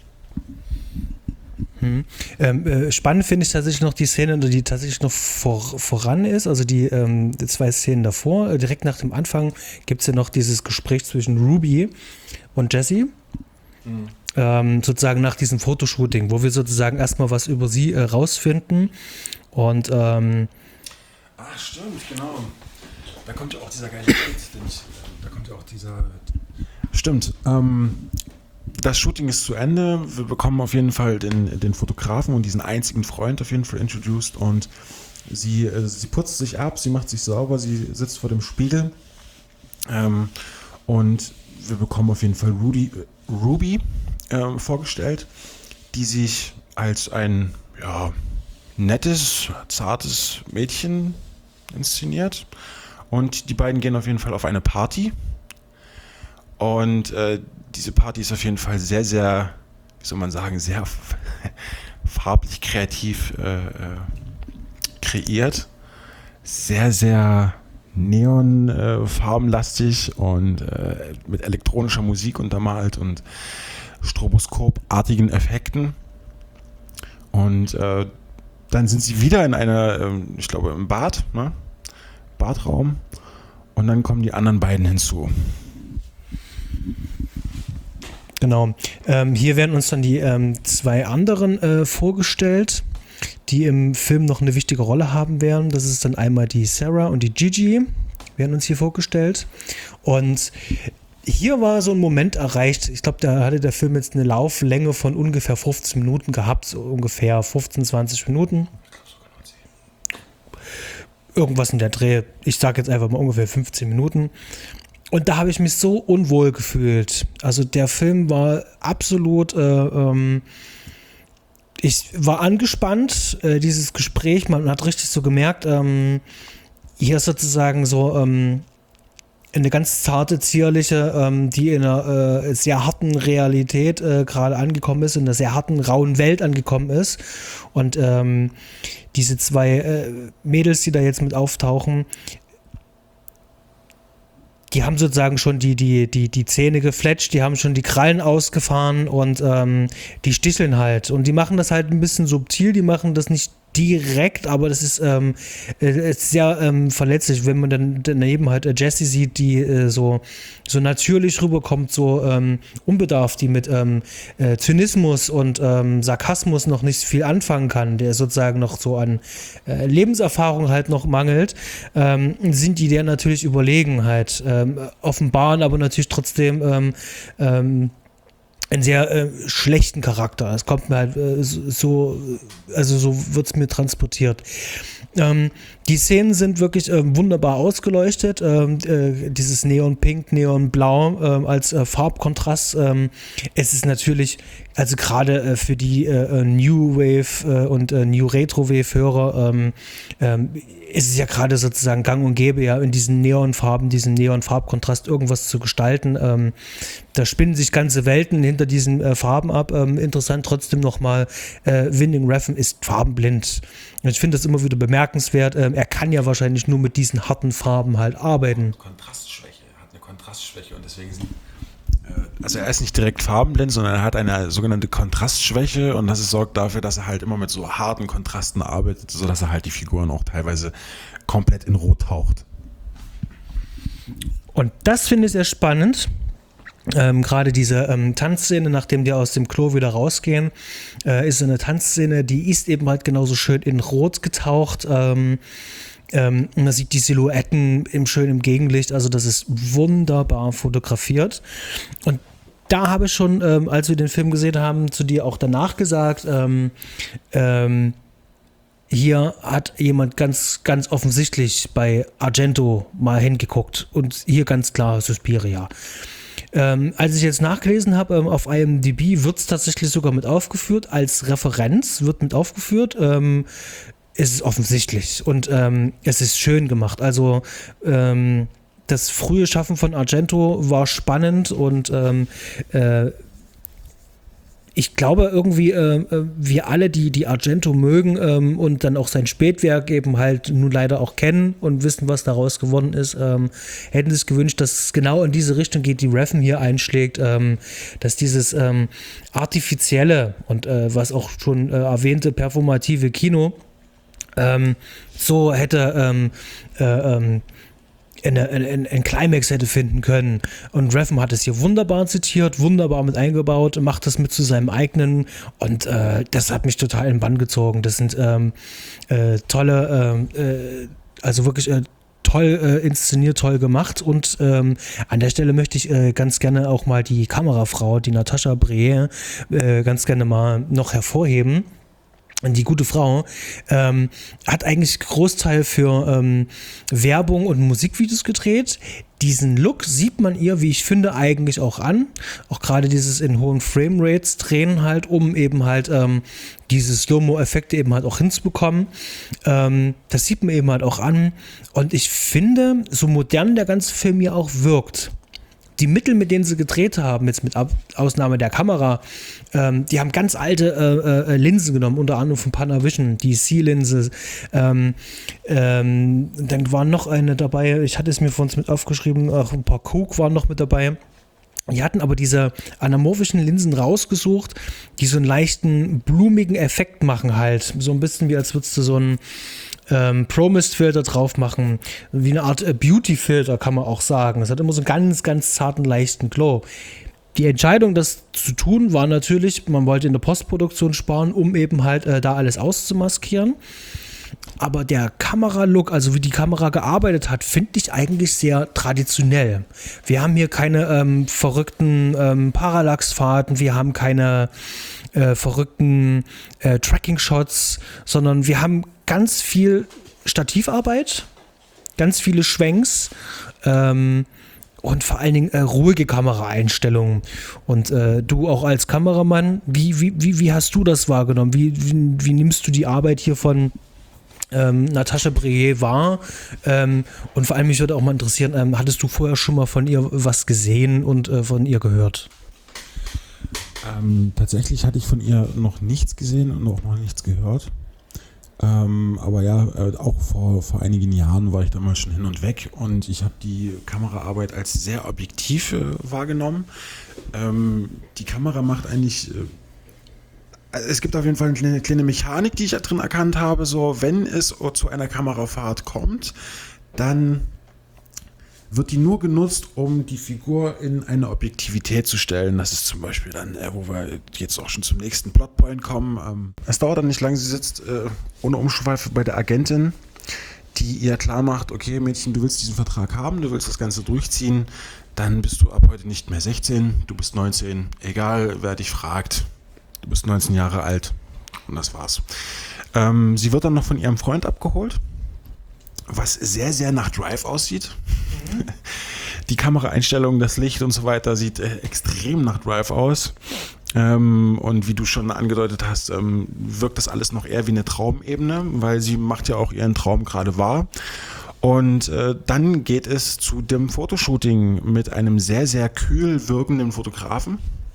Hm. Ähm, äh, spannend finde ich tatsächlich noch die Szene, die tatsächlich noch vor, voran ist, also die, ähm, die zwei Szenen davor. Äh, direkt nach dem Anfang gibt es ja noch dieses Gespräch zwischen Ruby und Jessie. Mhm. Ähm, sozusagen nach diesem Fotoshooting, wo wir sozusagen erstmal was über sie äh, rausfinden. Und ähm, ach, stimmt, genau. Da kommt ja auch dieser geile Bild, den ich, da kommt ja auch dieser. Stimmt. Ähm, das Shooting ist zu Ende. Wir bekommen auf jeden Fall den, den Fotografen und diesen einzigen Freund auf jeden Fall introduced und sie, äh, sie putzt sich ab, sie macht sich sauber, sie sitzt vor dem Spiegel ähm, und wir bekommen auf jeden Fall Rudy, äh, Ruby äh, vorgestellt, die sich als ein ja, nettes, zartes Mädchen inszeniert und die beiden gehen auf jeden Fall auf eine Party und äh, diese Party ist auf jeden Fall sehr, sehr, wie soll man sagen, sehr farblich kreativ äh, kreiert, sehr, sehr neonfarbenlastig äh, und äh, mit elektronischer Musik untermalt und stroboskopartigen Effekten. Und äh, dann sind sie wieder in einer, äh, ich glaube, im Bad, ne? Badraum. Und dann kommen die anderen beiden hinzu. Genau. Ähm, hier werden uns dann die ähm, zwei anderen äh, vorgestellt, die im Film noch eine wichtige Rolle haben werden. Das ist dann einmal die Sarah und die Gigi, werden uns hier vorgestellt. Und hier war so ein Moment erreicht, ich glaube, da hatte der Film jetzt eine Lauflänge von ungefähr fünfzehn Minuten gehabt, so ungefähr fünfzehn, zwanzig Minuten. Irgendwas in der Dreh, ich sage jetzt einfach mal ungefähr fünfzehn Minuten. Und da habe ich mich so unwohl gefühlt. Also der Film war absolut, äh, ähm, ich war angespannt, äh, dieses Gespräch, man hat richtig so gemerkt, ähm, hier ist sozusagen so ähm, eine ganz zarte, zierliche, ähm, die in einer äh, sehr harten Realität äh, gerade angekommen ist, in einer sehr harten, rauen Welt angekommen ist. Und ähm, diese zwei äh, Mädels, die da jetzt mit auftauchen, die haben sozusagen schon die, die, die, die Zähne gefletscht, die haben schon die Krallen ausgefahren und ähm, die sticheln halt. Und die machen das halt ein bisschen subtil, die machen das nicht direkt, aber das ist, ähm, ist sehr ähm, verletzlich, wenn man dann daneben halt äh, Jessie sieht, die äh, so, so natürlich rüberkommt, so ähm, unbedarft, die mit ähm, äh, Zynismus und ähm, Sarkasmus noch nicht viel anfangen kann, der sozusagen noch so an äh, Lebenserfahrung halt noch mangelt, ähm, sind die der natürlich überlegen halt, ähm, offenbaren aber natürlich trotzdem ähm, ähm, einen sehr äh, schlechten Charakter. Es kommt mir halt äh, so, also so wird es mir transportiert. Ähm, die Szenen sind wirklich ähm, wunderbar ausgeleuchtet. Ähm, äh, dieses Neon-Pink, Neon-Blau ähm, als äh, Farbkontrast. Ähm, es ist natürlich, also gerade äh, für die äh, New Wave äh, und äh, New Retro Wave-Hörer ähm, ähm, ist es ja gerade sozusagen gang und gäbe, ja in diesen Neonfarben, diesen Neon-Farbkontrast irgendwas zu gestalten. Ähm, da spinnen sich ganze Welten hinter diesen äh, Farben ab. Ähm, interessant trotzdem nochmal, äh, Winding Refn ist farbenblind. Ich finde das immer wieder bemerkenswert. Ähm, er kann ja wahrscheinlich nur mit diesen harten Farben halt arbeiten. Kontrastschwäche, er hat eine Kontrastschwäche und deswegen sind, äh, also er ist nicht direkt farbenblind, sondern er hat eine sogenannte Kontrastschwäche und das sorgt dafür, dass er halt immer mit so harten Kontrasten arbeitet, sodass er halt die Figuren auch teilweise komplett in Rot taucht. Und das finde ich sehr spannend. Ähm, gerade diese ähm, Tanzszene, nachdem die aus dem Klo wieder rausgehen, äh, ist eine Tanzszene, die ist eben halt genauso schön in Rot getaucht. Ähm, ähm, man sieht die Silhouetten im schönen Gegenlicht, also das ist wunderbar fotografiert. Und da habe ich schon, ähm, als wir den Film gesehen haben, zu dir auch danach gesagt, ähm, ähm, hier hat jemand ganz, ganz offensichtlich bei Argento mal hingeguckt und hier ganz klar Suspiria. Ähm, als ich jetzt nachgelesen habe, ähm, auf I M D B wird es tatsächlich sogar mit aufgeführt, als Referenz wird mit aufgeführt. Ähm, es ist offensichtlich und ähm, es ist schön gemacht. Also ähm, das frühe Schaffen von Argento war spannend und ähm, äh, ich glaube irgendwie, äh, wir alle, die, die Argento mögen ähm, und dann auch sein Spätwerk eben halt nun leider auch kennen und wissen, was daraus geworden ist, ähm, hätten sich gewünscht, dass es genau in diese Richtung geht, die Refn hier einschlägt, ähm, dass dieses ähm, artifizielle und äh, was auch schon äh, erwähnte performative Kino ähm, so hätte ähm, äh, ähm, ein Climax hätte finden können. Und Refn hat es hier wunderbar zitiert, wunderbar mit eingebaut, macht das mit zu seinem eigenen und äh, das hat mich total in den Bann gezogen. Das sind ähm, äh, tolle, äh, also wirklich äh, toll äh, inszeniert, toll gemacht und ähm, an der Stelle möchte ich äh, ganz gerne auch mal die Kamerafrau, die Natascha Breer, äh, ganz gerne mal noch hervorheben. Die gute Frau ähm, hat eigentlich Großteil für ähm, Werbung und Musikvideos gedreht. Diesen Look sieht man ihr, wie ich finde, eigentlich auch an. Auch gerade dieses in hohen Framerates drehen halt, um eben halt ähm, diese Slow-Mo-Effekte eben halt auch hinzubekommen. Ähm, das sieht man eben halt auch an. Und ich finde, so modern der ganze Film ja auch wirkt, die Mittel, mit denen sie gedreht haben, jetzt mit Ab- Ausnahme der Kamera, ähm, die haben ganz alte äh, äh, Linsen genommen, unter anderem von Panavision, die C-Linse. Ähm, ähm, dann war noch eine dabei, ich hatte es mir von uns mit aufgeschrieben, auch ein paar Coke waren noch mit dabei. Die hatten aber diese anamorphischen Linsen rausgesucht, die so einen leichten, blumigen Effekt machen halt. So ein bisschen wie als würdest du so einen ähm, Pro-Mist-Filter drauf machen. Wie eine Art äh, Beauty-Filter kann man auch sagen. Es hat immer so einen ganz, ganz zarten, leichten Glow. Die Entscheidung, das zu tun, war natürlich, man wollte in der Postproduktion sparen, um eben halt äh, da alles auszumaskieren. Aber der Kameralook, also wie die Kamera gearbeitet hat, finde ich eigentlich sehr traditionell. Wir haben hier keine ähm, verrückten ähm, Parallaxfahrten, wir haben keine äh, verrückten äh, Tracking-Shots, sondern wir haben ganz viel Stativarbeit, ganz viele Schwenks ähm, und vor allen Dingen äh, ruhige Kameraeinstellungen. Und äh, du auch als Kameramann, wie, wie, wie, wie hast du das wahrgenommen? Wie, wie, wie nimmst du die Arbeit hier von Ähm, Natascha Breillat war ähm, und vor allem mich würde auch mal interessieren, ähm, hattest du vorher schon mal von ihr was gesehen und äh, von ihr gehört? Ähm, tatsächlich hatte ich von ihr noch nichts gesehen und auch noch nichts gehört. Ähm, aber ja, äh, auch vor, vor einigen Jahren war ich da mal schon hin und weg und ich habe die Kameraarbeit als sehr objektiv äh, wahrgenommen. Ähm, die Kamera macht eigentlich... Äh, Es gibt auf jeden Fall eine kleine, kleine Mechanik, die ich da drin erkannt habe. So, wenn es zu einer Kamerafahrt kommt, dann wird die nur genutzt, um die Figur in eine Objektivität zu stellen. Das ist zum Beispiel dann, äh, wo wir jetzt auch schon zum nächsten Plotpoint kommen. Ähm, es dauert dann nicht lange, sie sitzt äh, ohne Umschweife bei der Agentin, die ihr klar macht, okay Mädchen, du willst diesen Vertrag haben, du willst das Ganze durchziehen, dann bist du ab heute nicht mehr sechzehn, du bist neunzehn, egal wer dich fragt. Du bist neunzehn Jahre alt und das war's. Ähm, sie wird dann noch von ihrem Freund abgeholt, was sehr, sehr nach Drive aussieht. Mhm. Die Kameraeinstellung, das Licht und so weiter sieht äh, extrem nach Drive aus. Ähm, und wie du schon angedeutet hast, ähm, wirkt das alles noch eher wie eine Traumebene, weil sie macht ja auch ihren Traum gerade wahr. Und äh, dann geht es zu dem Fotoshooting mit einem sehr, sehr kühl wirkenden Fotografen.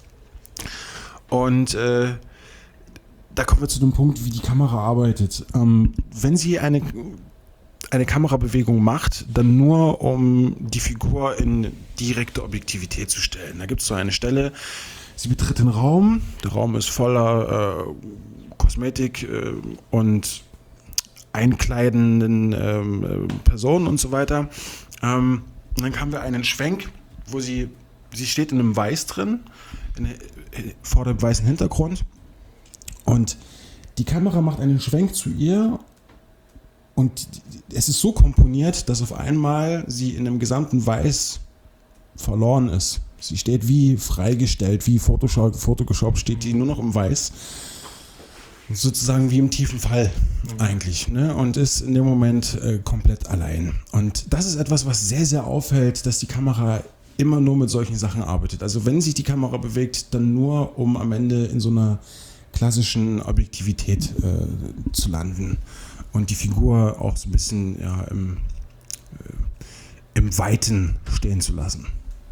Und äh, da kommen wir zu dem Punkt, wie die Kamera arbeitet. Ähm, wenn sie eine, eine Kamerabewegung macht, dann nur, um die Figur in direkte Objektivität zu stellen. Da gibt es so eine Stelle, sie betritt den Raum, der Raum ist voller äh, Kosmetik äh, und einkleidenden äh, Personen und so weiter. Ähm, und dann haben wir einen Schwenk, wo sie, sie steht in einem Weiß drin, in, vor dem weißen Hintergrund und die Kamera macht einen Schwenk zu ihr und es ist so komponiert, dass auf einmal sie in dem gesamten Weiß verloren ist. Sie steht wie freigestellt, wie Photoshop, Photoshop steht die nur noch im Weiß, sozusagen wie im tiefen Fall eigentlich, ne? Und ist in dem Moment äh, komplett allein. Und das ist etwas, was sehr, sehr auffällt, dass die Kamera immer nur mit solchen Sachen arbeitet. Also wenn sich die Kamera bewegt, dann nur, um am Ende in so einer klassischen Objektivität äh, zu landen und die Figur auch so ein bisschen ja, im, äh, im Weiten stehen zu lassen.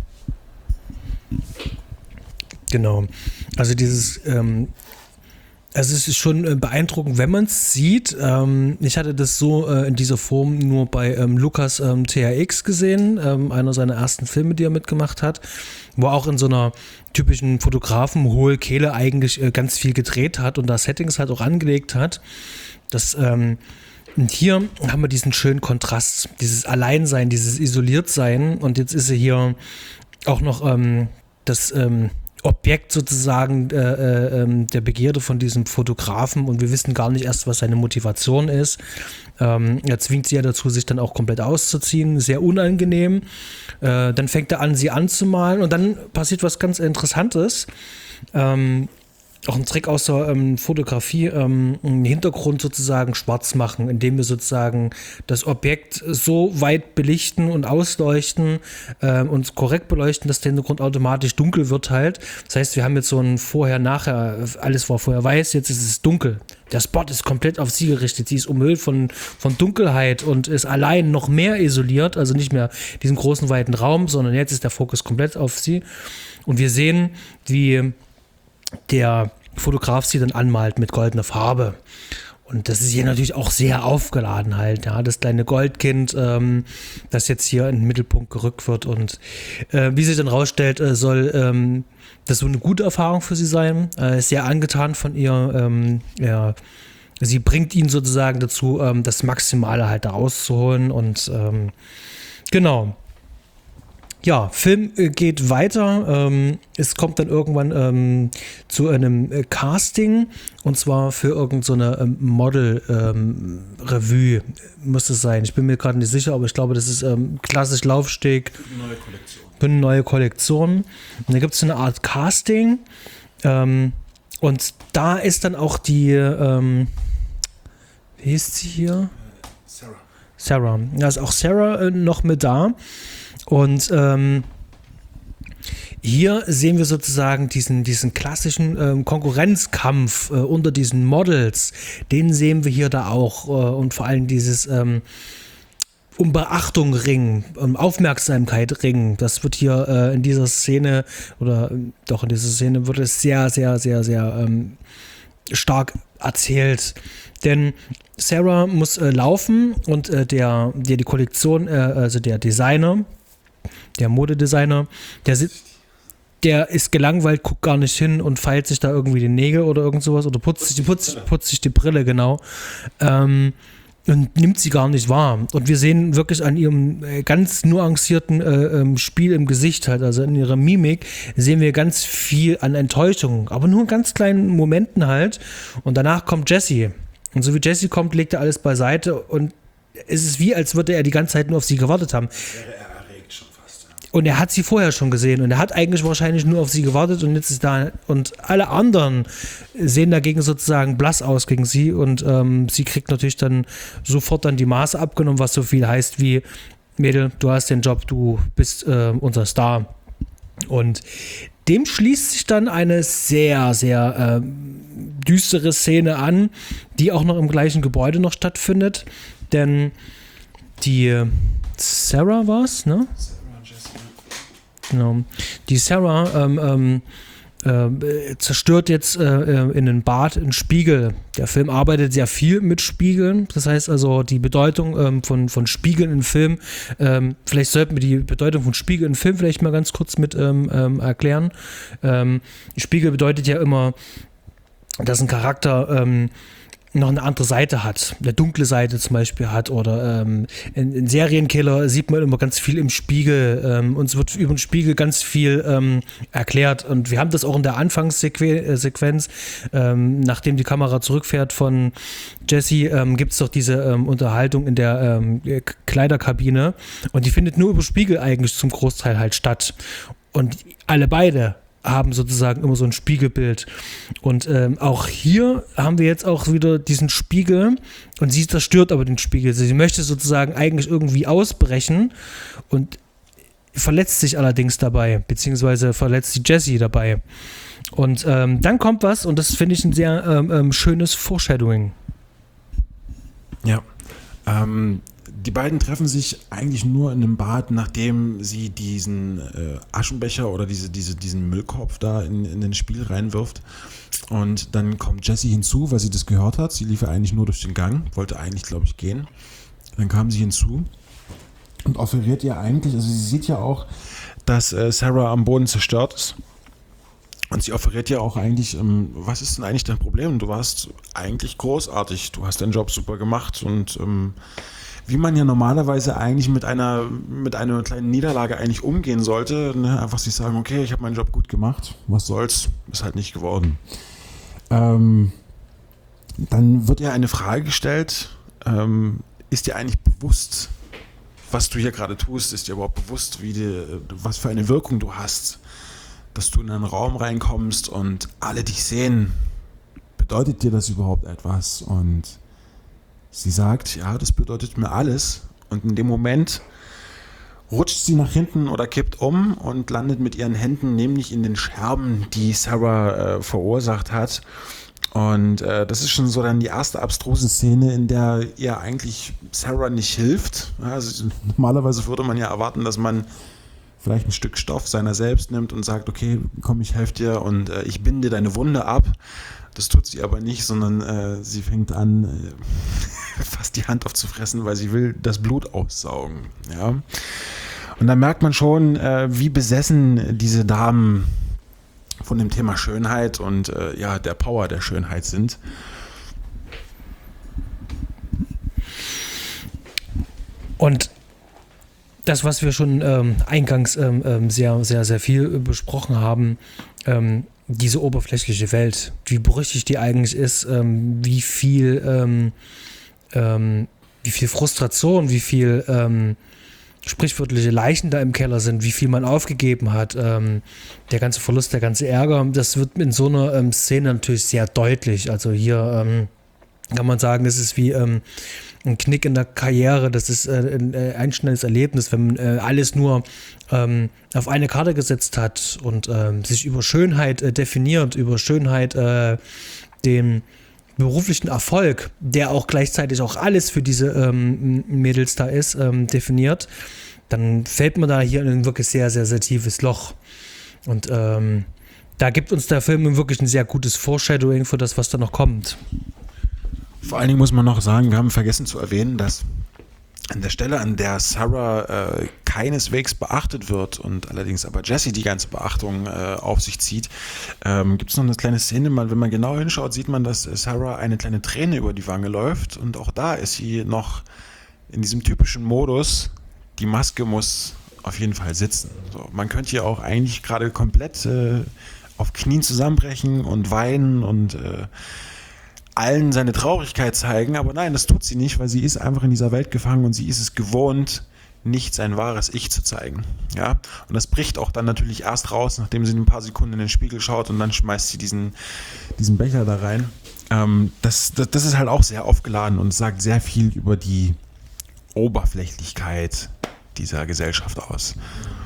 Genau. Also dieses ähm Also es ist schon beeindruckend, wenn man es sieht. Ähm, ich hatte das so äh, in dieser Form nur bei ähm, Lucas ähm, T H X gesehen, ähm, einer seiner ersten Filme, die er mitgemacht hat, wo er auch in so einer typischen Fotografen-hohe Kehle eigentlich äh, ganz viel gedreht hat und da Settings halt auch angelegt hat. Das, ähm, und hier haben wir diesen schönen Kontrast, dieses Alleinsein, dieses Isoliertsein und jetzt ist er hier auch noch ähm, das ähm, Objekt sozusagen äh, äh, der Begierde von diesem Fotografen und wir wissen gar nicht erst, was seine Motivation ist. Ähm, er zwingt sie ja dazu, sich dann auch komplett auszuziehen, sehr unangenehm. Äh, dann fängt er an, sie anzumalen und dann passiert was ganz Interessantes. Ähm, auch ein Trick aus der ähm, Fotografie, ähm, einen Hintergrund sozusagen schwarz machen, indem wir sozusagen das Objekt so weit belichten und ausleuchten ähm, und korrekt beleuchten, dass der Hintergrund automatisch dunkel wird halt. Das heißt, wir haben jetzt so ein Vorher-Nachher, alles war vorher weiß, jetzt ist es dunkel. Der Spot ist komplett auf sie gerichtet. Sie ist umhüllt von, von Dunkelheit und ist allein noch mehr isoliert, also nicht mehr diesen großen, weiten Raum, sondern jetzt ist der Fokus komplett auf sie. Und wir sehen, wie der Fotograf sie dann anmalt mit goldener Farbe. Und das ist hier natürlich auch sehr aufgeladen halt, ja, das kleine Goldkind, ähm, das jetzt hier in den Mittelpunkt gerückt wird und äh, wie sich dann rausstellt, äh, soll ähm, das so eine gute Erfahrung für sie sein, äh, ist sehr angetan von ihr, ähm, ja, sie bringt ihn sozusagen dazu, ähm, das Maximale halt da rauszuholen und ähm, genau. Ja, Film äh, geht weiter. Ähm, es kommt dann irgendwann ähm, zu einem äh, Casting und zwar für irgendeine so ähm, Model-Revue ähm, muss es sein. Ich bin mir gerade nicht sicher, aber ich glaube, das ist ähm, klassisch Laufsteg. Für eine neue Kollektion. Für eine neue Kollektion. Und da gibt es so eine Art Casting ähm, und da ist dann auch die, ähm, wie ist sie hier? Sarah. Sarah. Da ist auch Sarah äh, noch mit da. Und ähm, hier sehen wir sozusagen diesen, diesen klassischen ähm, Konkurrenzkampf äh, unter diesen Models. Den sehen wir hier da auch. Äh, und vor allem dieses ähm, um Beachtung ringen, um Aufmerksamkeit ringen. Das wird hier äh, in dieser Szene, oder äh, doch in dieser Szene wird es sehr, sehr, sehr, sehr ähm, stark erzählt. Denn Sarah muss äh, laufen und äh, der, der die Kollektion, äh, also der Designer, der Modedesigner, der, der ist gelangweilt, guckt gar nicht hin und feilt sich da irgendwie die Nägel oder irgend sowas oder putzt sich, putzt, putzt sich die Brille, genau. Ähm, und nimmt sie gar nicht wahr. Und wir sehen wirklich an ihrem äh, ganz nuancierten äh, ähm, Spiel im Gesicht halt, also in ihrer Mimik, sehen wir ganz viel an Enttäuschung, aber nur in ganz kleinen Momenten halt. Und danach kommt Jesse. Und so wie Jesse kommt, legt er alles beiseite und es ist wie, als würde er die ganze Zeit nur auf sie gewartet haben. Und er hat sie vorher schon gesehen und er hat eigentlich wahrscheinlich nur auf sie gewartet und jetzt ist da und alle anderen sehen dagegen sozusagen blass aus gegen sie und ähm, sie kriegt natürlich dann sofort dann die Maße abgenommen, was so viel heißt wie, Mädel, du hast den Job, du bist äh, unser Star. Und dem schließt sich dann eine sehr, sehr äh, düstere Szene an, die auch noch im gleichen Gebäude noch stattfindet, denn die Sarah war es, ne? Genau. Die Sarah ähm, ähm, äh, zerstört jetzt äh, in den Bad einen Spiegel. Der Film arbeitet sehr viel mit Spiegeln. Das heißt also, die Bedeutung ähm, von, von Spiegeln im Film, ähm, vielleicht sollten wir die Bedeutung von Spiegeln im Film vielleicht mal ganz kurz mit ähm, ähm, erklären. Ähm, Spiegel bedeutet ja immer, dass ein Charakter ähm, noch eine andere Seite hat, eine dunkle Seite zum Beispiel hat oder ähm, in, in Serienkiller sieht man immer ganz viel im Spiegel, ähm, uns wird über den Spiegel ganz viel ähm, erklärt und wir haben das auch in der Anfangssequenz, ähm, nachdem die Kamera zurückfährt von Jesse, ähm, gibt es doch diese ähm, Unterhaltung in der ähm, Kleiderkabine und die findet nur über Spiegel eigentlich zum Großteil halt statt und alle beide haben sozusagen immer so ein Spiegelbild. Und ähm, auch hier haben wir jetzt auch wieder diesen Spiegel und sie zerstört aber den Spiegel. Sie möchte sozusagen eigentlich irgendwie ausbrechen und verletzt sich allerdings dabei, beziehungsweise verletzt die Jessie dabei. Und ähm, dann kommt was und das finde ich ein sehr ähm, ähm, schönes Foreshadowing. Ja, ähm, die beiden treffen sich eigentlich nur in einem Bad, nachdem sie diesen äh, Aschenbecher oder diese, diese, diesen Müllkorb da in, in den Spiel reinwirft. Und dann kommt Jessie hinzu, weil sie das gehört hat. Sie lief ja eigentlich nur durch den Gang, wollte eigentlich, glaube ich, gehen. Dann kam sie hinzu und offeriert ihr eigentlich, also sie sieht ja auch, dass äh, Sarah am Boden zerstört ist. Und sie offeriert ja auch eigentlich, ähm, was ist denn eigentlich dein Problem? Du warst eigentlich großartig, du hast deinen Job super gemacht und ähm, wie man ja normalerweise eigentlich mit einer, mit einer kleinen Niederlage eigentlich umgehen sollte, ne? Einfach sich sagen, okay, ich habe meinen Job gut gemacht, was soll's, ist halt nicht geworden. Ähm, dann wird ihr eine Frage gestellt, ähm, ist dir eigentlich bewusst, was du hier gerade tust, ist dir überhaupt bewusst, wie die, was für eine Wirkung du hast? dass du in einen Raum reinkommst und alle dich sehen. Bedeutet dir das überhaupt etwas? Und sie sagt, ja, das bedeutet mir alles. Und in dem Moment rutscht sie nach hinten oder kippt um und landet mit ihren Händen nämlich in den Scherben, die Sarah äh, verursacht hat. Und äh, das ist schon so dann die erste abstruse Szene, in der ihr eigentlich Sarah nicht hilft. Also, normalerweise würde man ja erwarten, dass man vielleicht ein Stück Stoff seiner selbst nimmt und sagt, okay, komm, ich helfe dir und äh, ich binde deine Wunde ab. Das tut sie aber nicht, sondern äh, sie fängt an, äh, fast die Hand aufzufressen, weil sie will das Blut aussaugen. Ja? Und da merkt man schon, äh, wie besessen diese Damen von dem Thema Schönheit und äh, ja, der Power der Schönheit sind. Und das, was wir schon ähm, eingangs ähm, sehr, sehr, sehr viel besprochen haben, ähm, diese oberflächliche Welt, wie brüchig die eigentlich ist, ähm, wie viel, ähm, ähm, wie viel Frustration, wie viel ähm, sprichwörtliche Leichen da im Keller sind, wie viel man aufgegeben hat, ähm, der ganze Verlust, der ganze Ärger, das wird in so einer ähm, Szene natürlich sehr deutlich. Also hier ähm, kann man sagen, das ist wie ähm, ein Knick in der Karriere, das ist äh, ein äh, einschneidendes Erlebnis, wenn man äh, alles nur ähm, auf eine Karte gesetzt hat und ähm, sich über Schönheit äh, definiert, über Schönheit äh, den beruflichen Erfolg, der auch gleichzeitig auch alles für diese ähm, Mädels da ist, ähm, definiert, dann fällt man da hier in ein wirklich sehr, sehr, sehr tiefes Loch. Und ähm, da gibt uns der Film wirklich ein sehr gutes Foreshadowing für das, was da noch kommt. Vor allen Dingen muss man noch sagen, wir haben vergessen zu erwähnen, dass an der Stelle, an der Sarah äh, keineswegs beachtet wird und allerdings aber Jesse die ganze Beachtung äh, auf sich zieht, ähm, gibt es noch eine kleine Szene, mal, wenn man genau hinschaut, sieht man, dass Sarah eine kleine Träne über die Wange läuft und auch da ist sie noch in diesem typischen Modus, die Maske muss auf jeden Fall sitzen. So, man könnte hier auch eigentlich gerade komplett äh, auf Knien zusammenbrechen und weinen und äh, allen seine Traurigkeit zeigen, aber nein, das tut sie nicht, weil sie ist einfach in dieser Welt gefangen und sie ist es gewohnt, nicht sein wahres Ich zu zeigen. Ja? Und das bricht auch dann natürlich erst raus, nachdem sie ein paar Sekunden in den Spiegel schaut und dann schmeißt sie diesen, diesen Becher da rein. Ähm, das, das, das ist halt auch sehr aufgeladen und sagt sehr viel über die Oberflächlichkeit dieser Gesellschaft aus.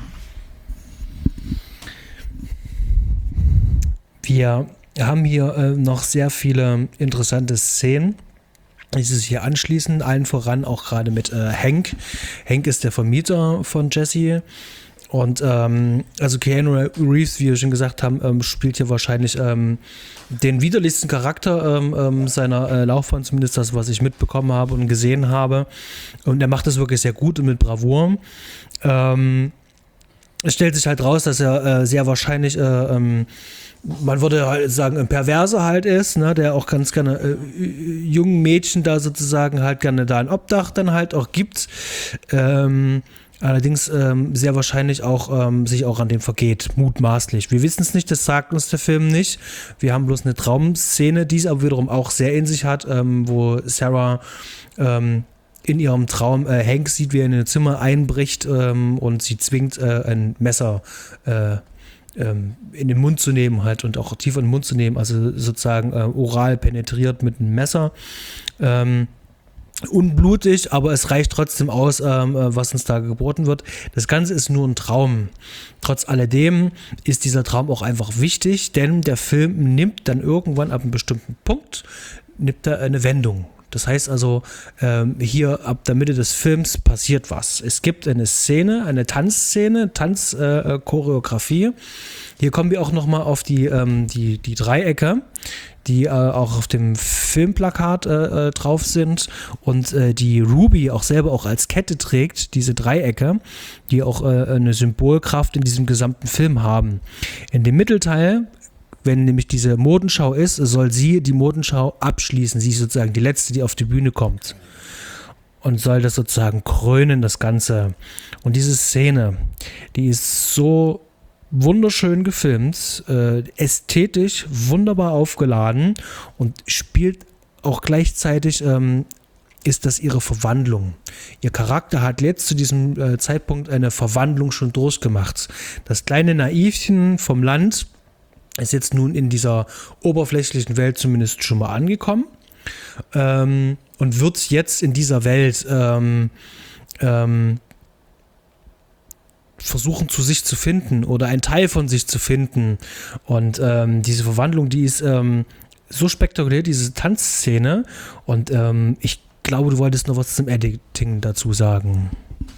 Wir haben hier äh, noch sehr viele interessante Szenen, die sich hier anschließen, allen voran auch gerade mit äh, Hank. Hank ist der Vermieter von Jesse und ähm, also Keanu Reeves, wie wir schon gesagt haben, ähm, spielt hier wahrscheinlich ähm, den widerlichsten Charakter ähm, ähm, seiner äh, Laufbahn, zumindest das, was ich mitbekommen habe und gesehen habe, und er macht das wirklich sehr gut und mit Bravour. Ähm, es stellt sich halt raus, dass er äh, sehr wahrscheinlich äh, ähm, man würde halt sagen, ein Perverser halt ist, ne, der auch ganz gerne äh, jungen Mädchen da sozusagen halt gerne da ein Obdach dann halt auch gibt. Ähm, allerdings ähm, sehr wahrscheinlich auch ähm, sich auch an dem vergeht, mutmaßlich. Wir wissen es nicht, das sagt uns der Film nicht. Wir haben bloß eine Traumszene, die es aber wiederum auch sehr in sich hat, ähm, wo Sarah ähm, in ihrem Traum äh, Hank sieht, wie er in ein Zimmer einbricht ähm, und sie zwingt, äh, ein Messer äh, in den Mund zu nehmen halt und auch tief in den Mund zu nehmen, also sozusagen äh, oral penetriert mit einem Messer. Ähm, unblutig, aber es reicht trotzdem aus, ähm, was uns da geboten wird. Das Ganze ist nur ein Traum. Trotz alledem ist dieser Traum auch einfach wichtig, denn der Film nimmt dann irgendwann ab einem bestimmten Punkt, nimmt er eine Wendung. Das heißt also, ähm, hier ab der Mitte des Films passiert was. Es gibt eine Szene, eine Tanzszene, Tanzchoreografie. Äh, hier kommen wir auch nochmal auf die, ähm, die, die Dreiecke, die äh, auch auf dem Filmplakat äh, drauf sind und äh, die Ruby auch selber auch als Kette trägt, diese Dreiecke, die auch äh, eine Symbolkraft in diesem gesamten Film haben. In dem Mittelteil, wenn nämlich diese Modenschau ist, soll sie die Modenschau abschließen. Sie ist sozusagen die letzte, die auf die Bühne kommt. Und soll das sozusagen krönen, das Ganze. Und diese Szene, die ist so wunderschön gefilmt, äh, ästhetisch wunderbar aufgeladen und spielt auch gleichzeitig ähm, ist das ihre Verwandlung. Ihr Charakter hat jetzt zu diesem äh, Zeitpunkt eine Verwandlung schon durchgemacht. Das kleine Naivchen vom Land ist jetzt nun in dieser oberflächlichen Welt zumindest schon mal angekommen ähm, und wird jetzt in dieser Welt ähm, ähm, versuchen, zu sich zu finden oder einen Teil von sich zu finden. Und ähm, diese Verwandlung, die ist ähm, so spektakulär, diese Tanzszene. Und ähm, ich glaube, du wolltest noch was zum Editing dazu sagen.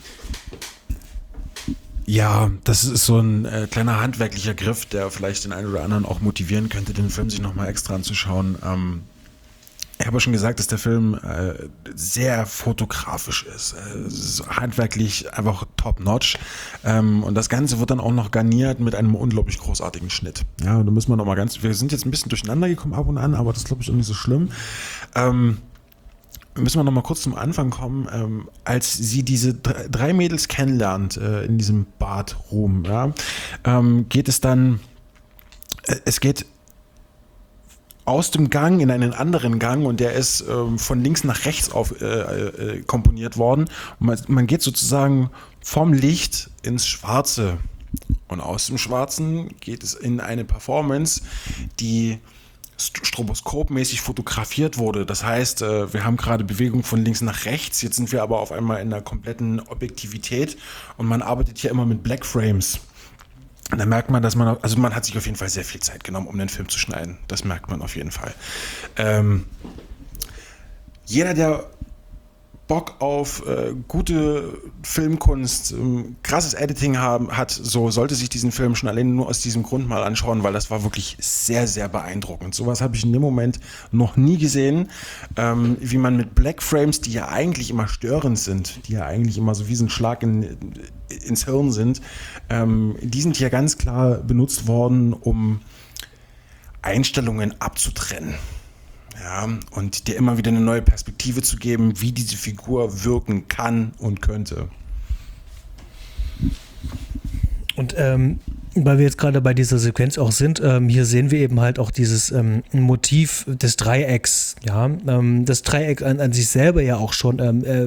Ja, das ist so ein äh, kleiner handwerklicher Griff, der vielleicht den einen oder anderen auch motivieren könnte, den Film sich nochmal extra anzuschauen. Ähm, ich habe ja schon gesagt, dass der Film äh, sehr fotografisch ist, äh, ist handwerklich einfach top-notch, ähm, und das Ganze wird dann auch noch garniert mit einem unglaublich großartigen Schnitt. Ja, da müssen wir noch mal ganz, wir sind jetzt ein bisschen durcheinander gekommen ab und an, aber das glaube ich auch nicht so schlimm. Ähm, Müssen wir noch mal kurz zum Anfang kommen, ähm, als sie diese drei, drei Mädels kennenlernt äh, in diesem Badroom, ja, ähm, geht es dann, äh, es geht aus dem Gang in einen anderen Gang und der ist ähm, von links nach rechts auf, äh, äh, komponiert worden. Und man, man geht sozusagen vom Licht ins Schwarze und aus dem Schwarzen geht es in eine Performance, die stroboskopmäßig fotografiert wurde. Das heißt, wir haben gerade Bewegung von links nach rechts, jetzt sind wir aber auf einmal in einer kompletten Objektivität und man arbeitet hier immer mit Black Frames. Und da merkt man, dass man, also man hat sich auf jeden Fall sehr viel Zeit genommen, um den Film zu schneiden. Das merkt man auf jeden Fall. Ähm, jeder, der Bock auf äh, gute Filmkunst, ähm, krasses Editing haben, hat, so sollte sich diesen Film schon alleine nur aus diesem Grund mal anschauen, weil das war wirklich sehr, sehr beeindruckend. Sowas habe ich in dem Moment noch nie gesehen, ähm, wie man mit Black Frames, die ja eigentlich immer störend sind, die ja eigentlich immer so wie so ein Schlag in, ins Hirn sind, ähm, die sind hier ganz klar benutzt worden, um Einstellungen abzutrennen. Ja, und dir immer wieder eine neue Perspektive zu geben, wie diese Figur wirken kann und könnte. Und ähm, weil wir jetzt gerade bei dieser Sequenz auch sind, ähm, hier sehen wir eben halt auch dieses ähm, Motiv des Dreiecks. Ja, ähm, das Dreieck an, an sich selber ja auch schon ähm, äh,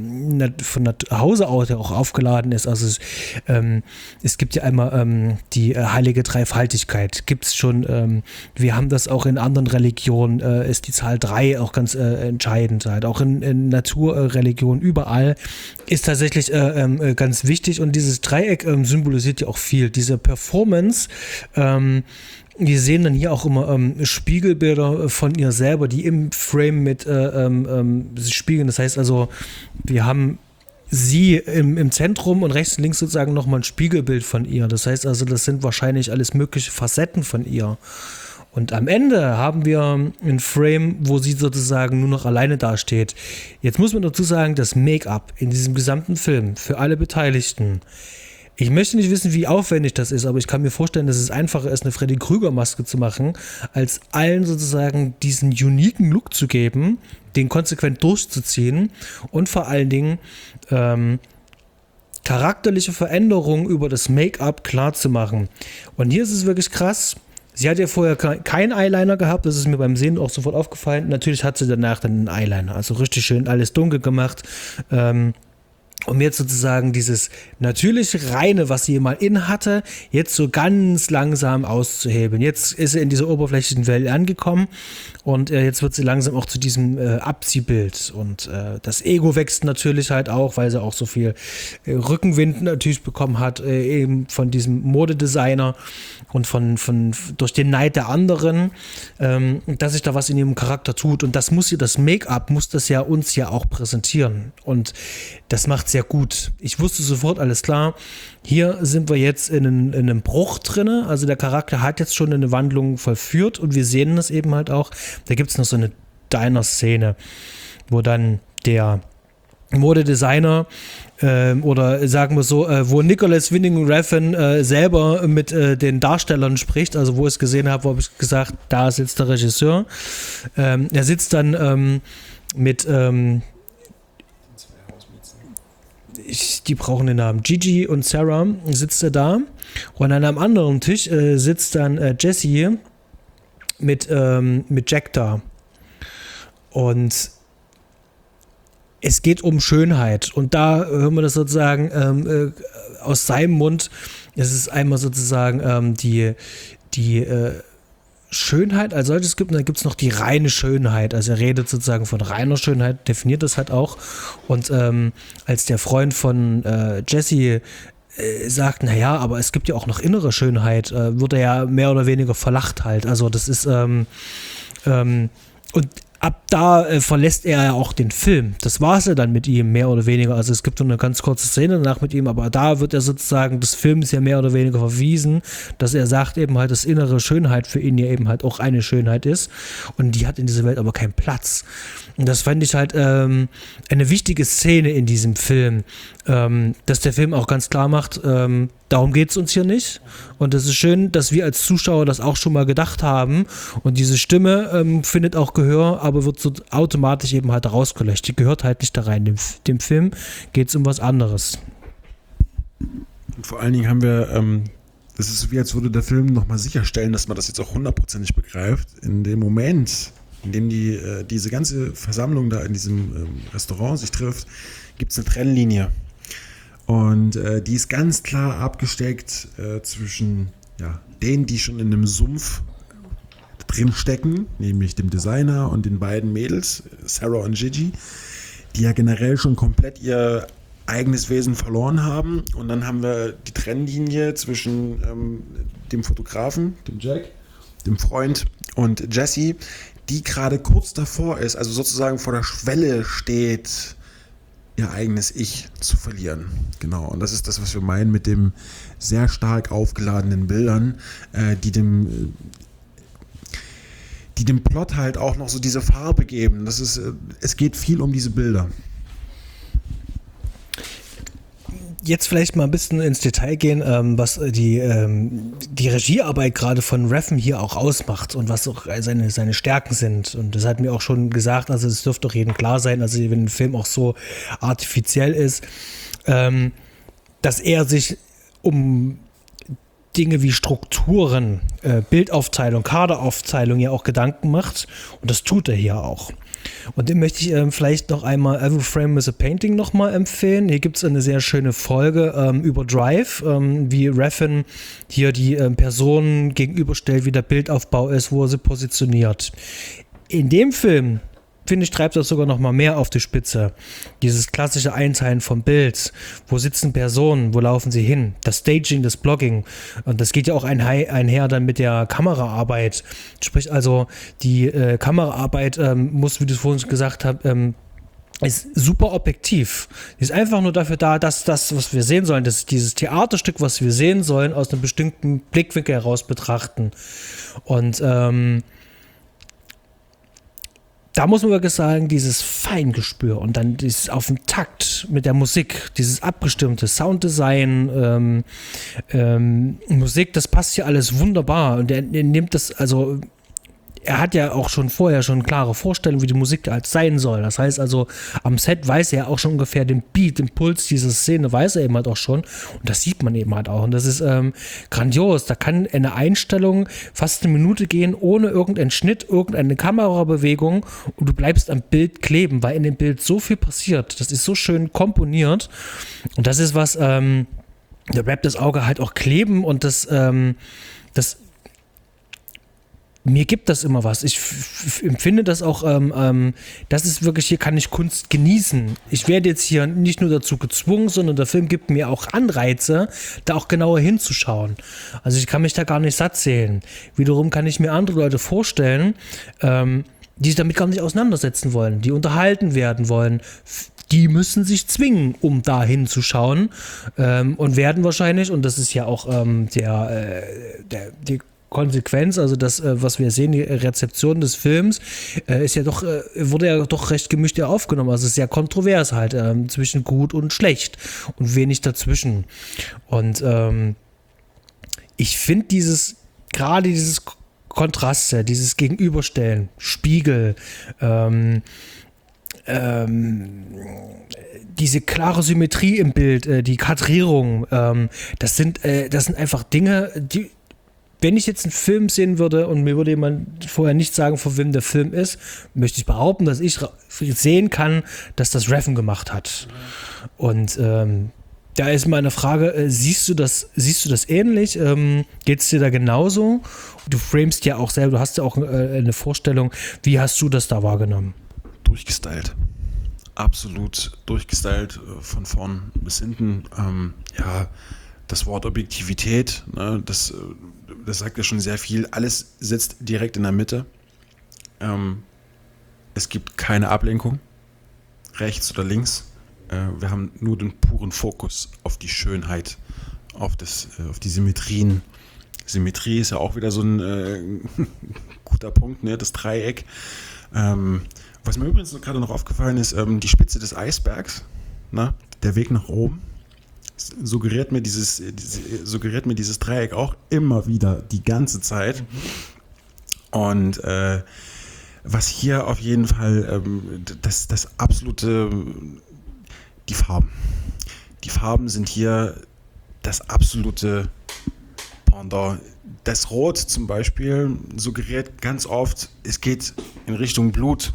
von Hause aus ja auch aufgeladen ist. Also es, ähm, es gibt ja einmal ähm, die äh, heilige Dreifaltigkeit. Gibt es schon. Ähm, wir haben das auch in anderen Religionen. Äh, ist die Zahl drei auch ganz äh, entscheidend. Halt. Auch in, in Naturreligionen überall ist tatsächlich äh, äh, ganz wichtig. Und dieses Dreieck äh, symbolisiert ja auch viel. Diese Performance, ähm, wir sehen dann hier auch immer ähm, Spiegelbilder von ihr selber, die im Frame mit äh, ähm, sich spiegeln. Das heißt also, wir haben sie im, im Zentrum und rechts und links sozusagen nochmal ein Spiegelbild von ihr. Das heißt also, das sind wahrscheinlich alles mögliche Facetten von ihr. Und am Ende haben wir ein Frame, wo sie sozusagen nur noch alleine dasteht. Jetzt muss man dazu sagen, das Make-up in diesem gesamten Film für alle Beteiligten, ich möchte nicht wissen, wie aufwendig das ist, aber ich kann mir vorstellen, dass es einfacher ist, eine Freddy-Krüger-Maske zu machen, als allen sozusagen diesen uniken Look zu geben, den konsequent durchzuziehen und vor allen Dingen ähm, charakterliche Veränderungen über das Make-up klar zu machen. Und hier ist es wirklich krass. Sie hat ja vorher keinen Eyeliner gehabt, das ist mir beim Sehen auch sofort aufgefallen. Natürlich hat sie danach dann einen Eyeliner, also richtig schön alles dunkel gemacht. Ähm, um jetzt sozusagen dieses natürliche Reine, was sie mal in hatte, jetzt so ganz langsam auszuhebeln. Jetzt ist sie in dieser oberflächlichen Welt angekommen und äh, jetzt wird sie langsam auch zu diesem äh, Abziehbild. Und äh, das Ego wächst natürlich halt auch, weil sie auch so viel äh, Rückenwind natürlich bekommen hat, äh, eben von diesem Modedesigner und von, von durch den Neid der anderen, ähm, dass sich da was in ihrem Charakter tut. Und das muss ihr, das Make-up muss das ja uns ja auch präsentieren. Und das macht sehr gut. Ich wusste sofort, alles klar, hier sind wir jetzt in, einen, in einem Bruch drin, also der Charakter hat jetzt schon eine Wandlung vollführt und wir sehen das eben halt auch. Da gibt es noch so eine Diner-Szene, wo dann der Modedesigner äh, oder sagen wir so, äh, wo Nicholas Winding Refn äh, selber mit äh, den Darstellern spricht, also wo ich es gesehen habe, habe ich gesagt, da sitzt der Regisseur. Ähm, er sitzt dann ähm, mit ähm, Ich, die brauchen den Namen. Gigi und Sarah sitzt er da und an einem anderen Tisch äh, sitzt dann äh, Jessie mit, ähm, mit Jack da. Und es geht um Schönheit. Und da hören wir das sozusagen ähm, äh, aus seinem Mund. Es ist einmal sozusagen ähm, die, die äh, Schönheit als solches gibt, und dann gibt es noch die reine Schönheit. Also er redet sozusagen von reiner Schönheit, definiert das halt auch. Und ähm, als der Freund von äh, Jesse äh, sagt, naja, aber es gibt ja auch noch innere Schönheit, äh, wird er ja mehr oder weniger verlacht halt. Also das ist ähm, ähm, und ab da äh, verlässt er ja auch den Film. Das war es ja dann mit ihm, mehr oder weniger. Also es gibt nur eine ganz kurze Szene danach mit ihm, aber da wird er sozusagen des Films ja mehr oder weniger verwiesen, dass er sagt eben halt, dass innere Schönheit für ihn ja eben halt auch eine Schönheit ist. Und die hat in dieser Welt aber keinen Platz. Und das fand ich halt ähm, eine wichtige Szene in diesem Film, ähm, dass der Film auch ganz klar macht, ähm, darum geht es uns hier nicht. Und es ist schön, dass wir als Zuschauer das auch schon mal gedacht haben. Und diese Stimme ähm, findet auch Gehör, aber wird so automatisch eben halt rausgelöscht. Die gehört halt nicht da rein. Dem, dem Film geht es um was anderes. Und vor allen Dingen haben wir, ähm, das ist so wie, als würde der Film nochmal sicherstellen, dass man das jetzt auch hundertprozentig begreift. In dem Moment, in dem die, äh, diese ganze Versammlung da in diesem ähm, Restaurant sich trifft, gibt es eine Trennlinie. Und äh, die ist ganz klar abgesteckt äh, zwischen ja, denen, die schon in einem Sumpf drin stecken, nämlich dem Designer und den beiden Mädels, Sarah und Gigi, die ja generell schon komplett ihr eigenes Wesen verloren haben. Und dann haben wir die Trennlinie zwischen ähm, dem Fotografen, dem Jack, dem Freund und Jesse, die gerade kurz davor ist, also sozusagen vor der Schwelle steht, ihr eigenes Ich zu verlieren. Genau, und das ist das, was wir meinen mit dem sehr stark aufgeladenen Bildern, äh, die dem äh, die dem Plot halt auch noch so diese Farbe geben. Das ist, äh, es geht viel um diese Bilder. Jetzt vielleicht mal ein bisschen ins Detail gehen, ähm, was die, ähm, die Regiearbeit gerade von Refn hier auch ausmacht und was auch seine, seine Stärken sind. Und das hat mir auch schon gesagt, also es dürfte doch jedem klar sein, also wenn ein Film auch so artifiziell ist, ähm, dass er sich um Dinge wie Strukturen, äh, Bildaufteilung, Kaderaufteilung ja auch Gedanken macht. Und das tut er hier auch. Und dem möchte ich ähm, vielleicht noch einmal Every Frame is a Painting nochmal empfehlen. Hier gibt es eine sehr schöne Folge ähm, über Drive, ähm, wie Refn hier die ähm, Personen gegenüberstellt, wie der Bildaufbau ist, wo er sie positioniert. In dem Film, finde ich, treibt das sogar noch mal mehr auf die Spitze. Dieses klassische Einteilen vom Bild. Wo sitzen Personen? Wo laufen sie hin? Das Staging, das Blogging. Und das geht ja auch einher dann mit der Kameraarbeit. Sprich also, die äh, Kameraarbeit ähm, muss, wie du es vorhin gesagt hast, ähm, ist super objektiv. Die ist einfach nur dafür da, dass das, was wir sehen sollen, dass dieses Theaterstück, was wir sehen sollen, aus einem bestimmten Blickwinkel heraus betrachten. Und ähm, da muss man wirklich sagen, dieses Feingespür und dann dieses auf dem Takt mit der Musik, dieses abgestimmte Sounddesign, ähm, ähm, Musik, das passt hier alles wunderbar. Und er, er nimmt das, also er hat ja auch schon vorher schon klare Vorstellungen, wie die Musik halt sein soll. Das heißt also, am Set weiß er auch schon ungefähr den Beat, den Puls dieser Szene, weiß er eben halt auch schon. Und das sieht man eben halt auch. Und das ist ähm, grandios. Da kann eine Einstellung fast eine Minute gehen, ohne irgendeinen Schnitt, irgendeine Kamerabewegung. Und du bleibst am Bild kleben, weil in dem Bild so viel passiert. Das ist so schön komponiert. Und das ist was, ähm, da bleibt das Auge halt auch kleben und das, ähm, das mir gibt das immer was. Ich f- f- empfinde das auch, ähm, ähm, das ist wirklich, hier kann ich Kunst genießen. Ich werde jetzt hier nicht nur dazu gezwungen, sondern der Film gibt mir auch Anreize, da auch genauer hinzuschauen. Also ich kann mich da gar nicht satt sehen. Wiederum kann ich mir andere Leute vorstellen, ähm, die sich damit gar nicht auseinandersetzen wollen, die unterhalten werden wollen. Die müssen sich zwingen, um da hinzuschauen, ähm, und werden wahrscheinlich, und das ist ja auch ähm, der, äh, der, die Konsequenz, also das, äh, was wir sehen, die Rezeption des Films, äh, ist ja doch, äh, wurde ja doch recht gemischt ja aufgenommen. Also es ist sehr kontrovers halt, äh, zwischen gut und schlecht und wenig dazwischen. Und ähm, ich finde dieses, gerade dieses Kontraste, dieses Gegenüberstellen, Spiegel, ähm, ähm, diese klare Symmetrie im Bild, äh, die Kadrierung, ähm, das sind, äh, das sind einfach Dinge, die wenn ich jetzt einen Film sehen würde und mir würde jemand vorher nicht sagen, von wem der Film ist, möchte ich behaupten, dass ich sehen kann, dass das Refn gemacht hat. Und ähm, da ist meine Frage, äh, siehst du das, siehst du das ähnlich? Ähm, geht es dir da genauso? Du framest ja auch selber, du hast ja auch äh, eine Vorstellung. Wie hast du das da wahrgenommen? Durchgestylt. Absolut durchgestylt, äh, von vorn bis hinten. Ähm, ja, das Wort Objektivität, ne, das, das sagt ja schon sehr viel. Alles sitzt direkt in der Mitte. Ähm, es gibt keine Ablenkung, rechts oder links. Wir haben nur den puren Fokus auf die Schönheit, auf, das, auf die Symmetrien. Symmetrie ist ja auch wieder so ein äh, guter Punkt, ne? Das Dreieck. Ähm, was mir übrigens gerade noch aufgefallen ist, ähm, die Spitze des Eisbergs, ne? Der Weg nach oben, suggeriert mir, dieses, diese, suggeriert mir dieses Dreieck auch immer wieder die ganze Zeit. Mhm. Und äh, was hier auf jeden Fall ähm, das, das absolute... Die Farben. Die Farben sind hier das absolute Pendant. Das Rot zum Beispiel suggeriert ganz oft, es geht in Richtung Blut.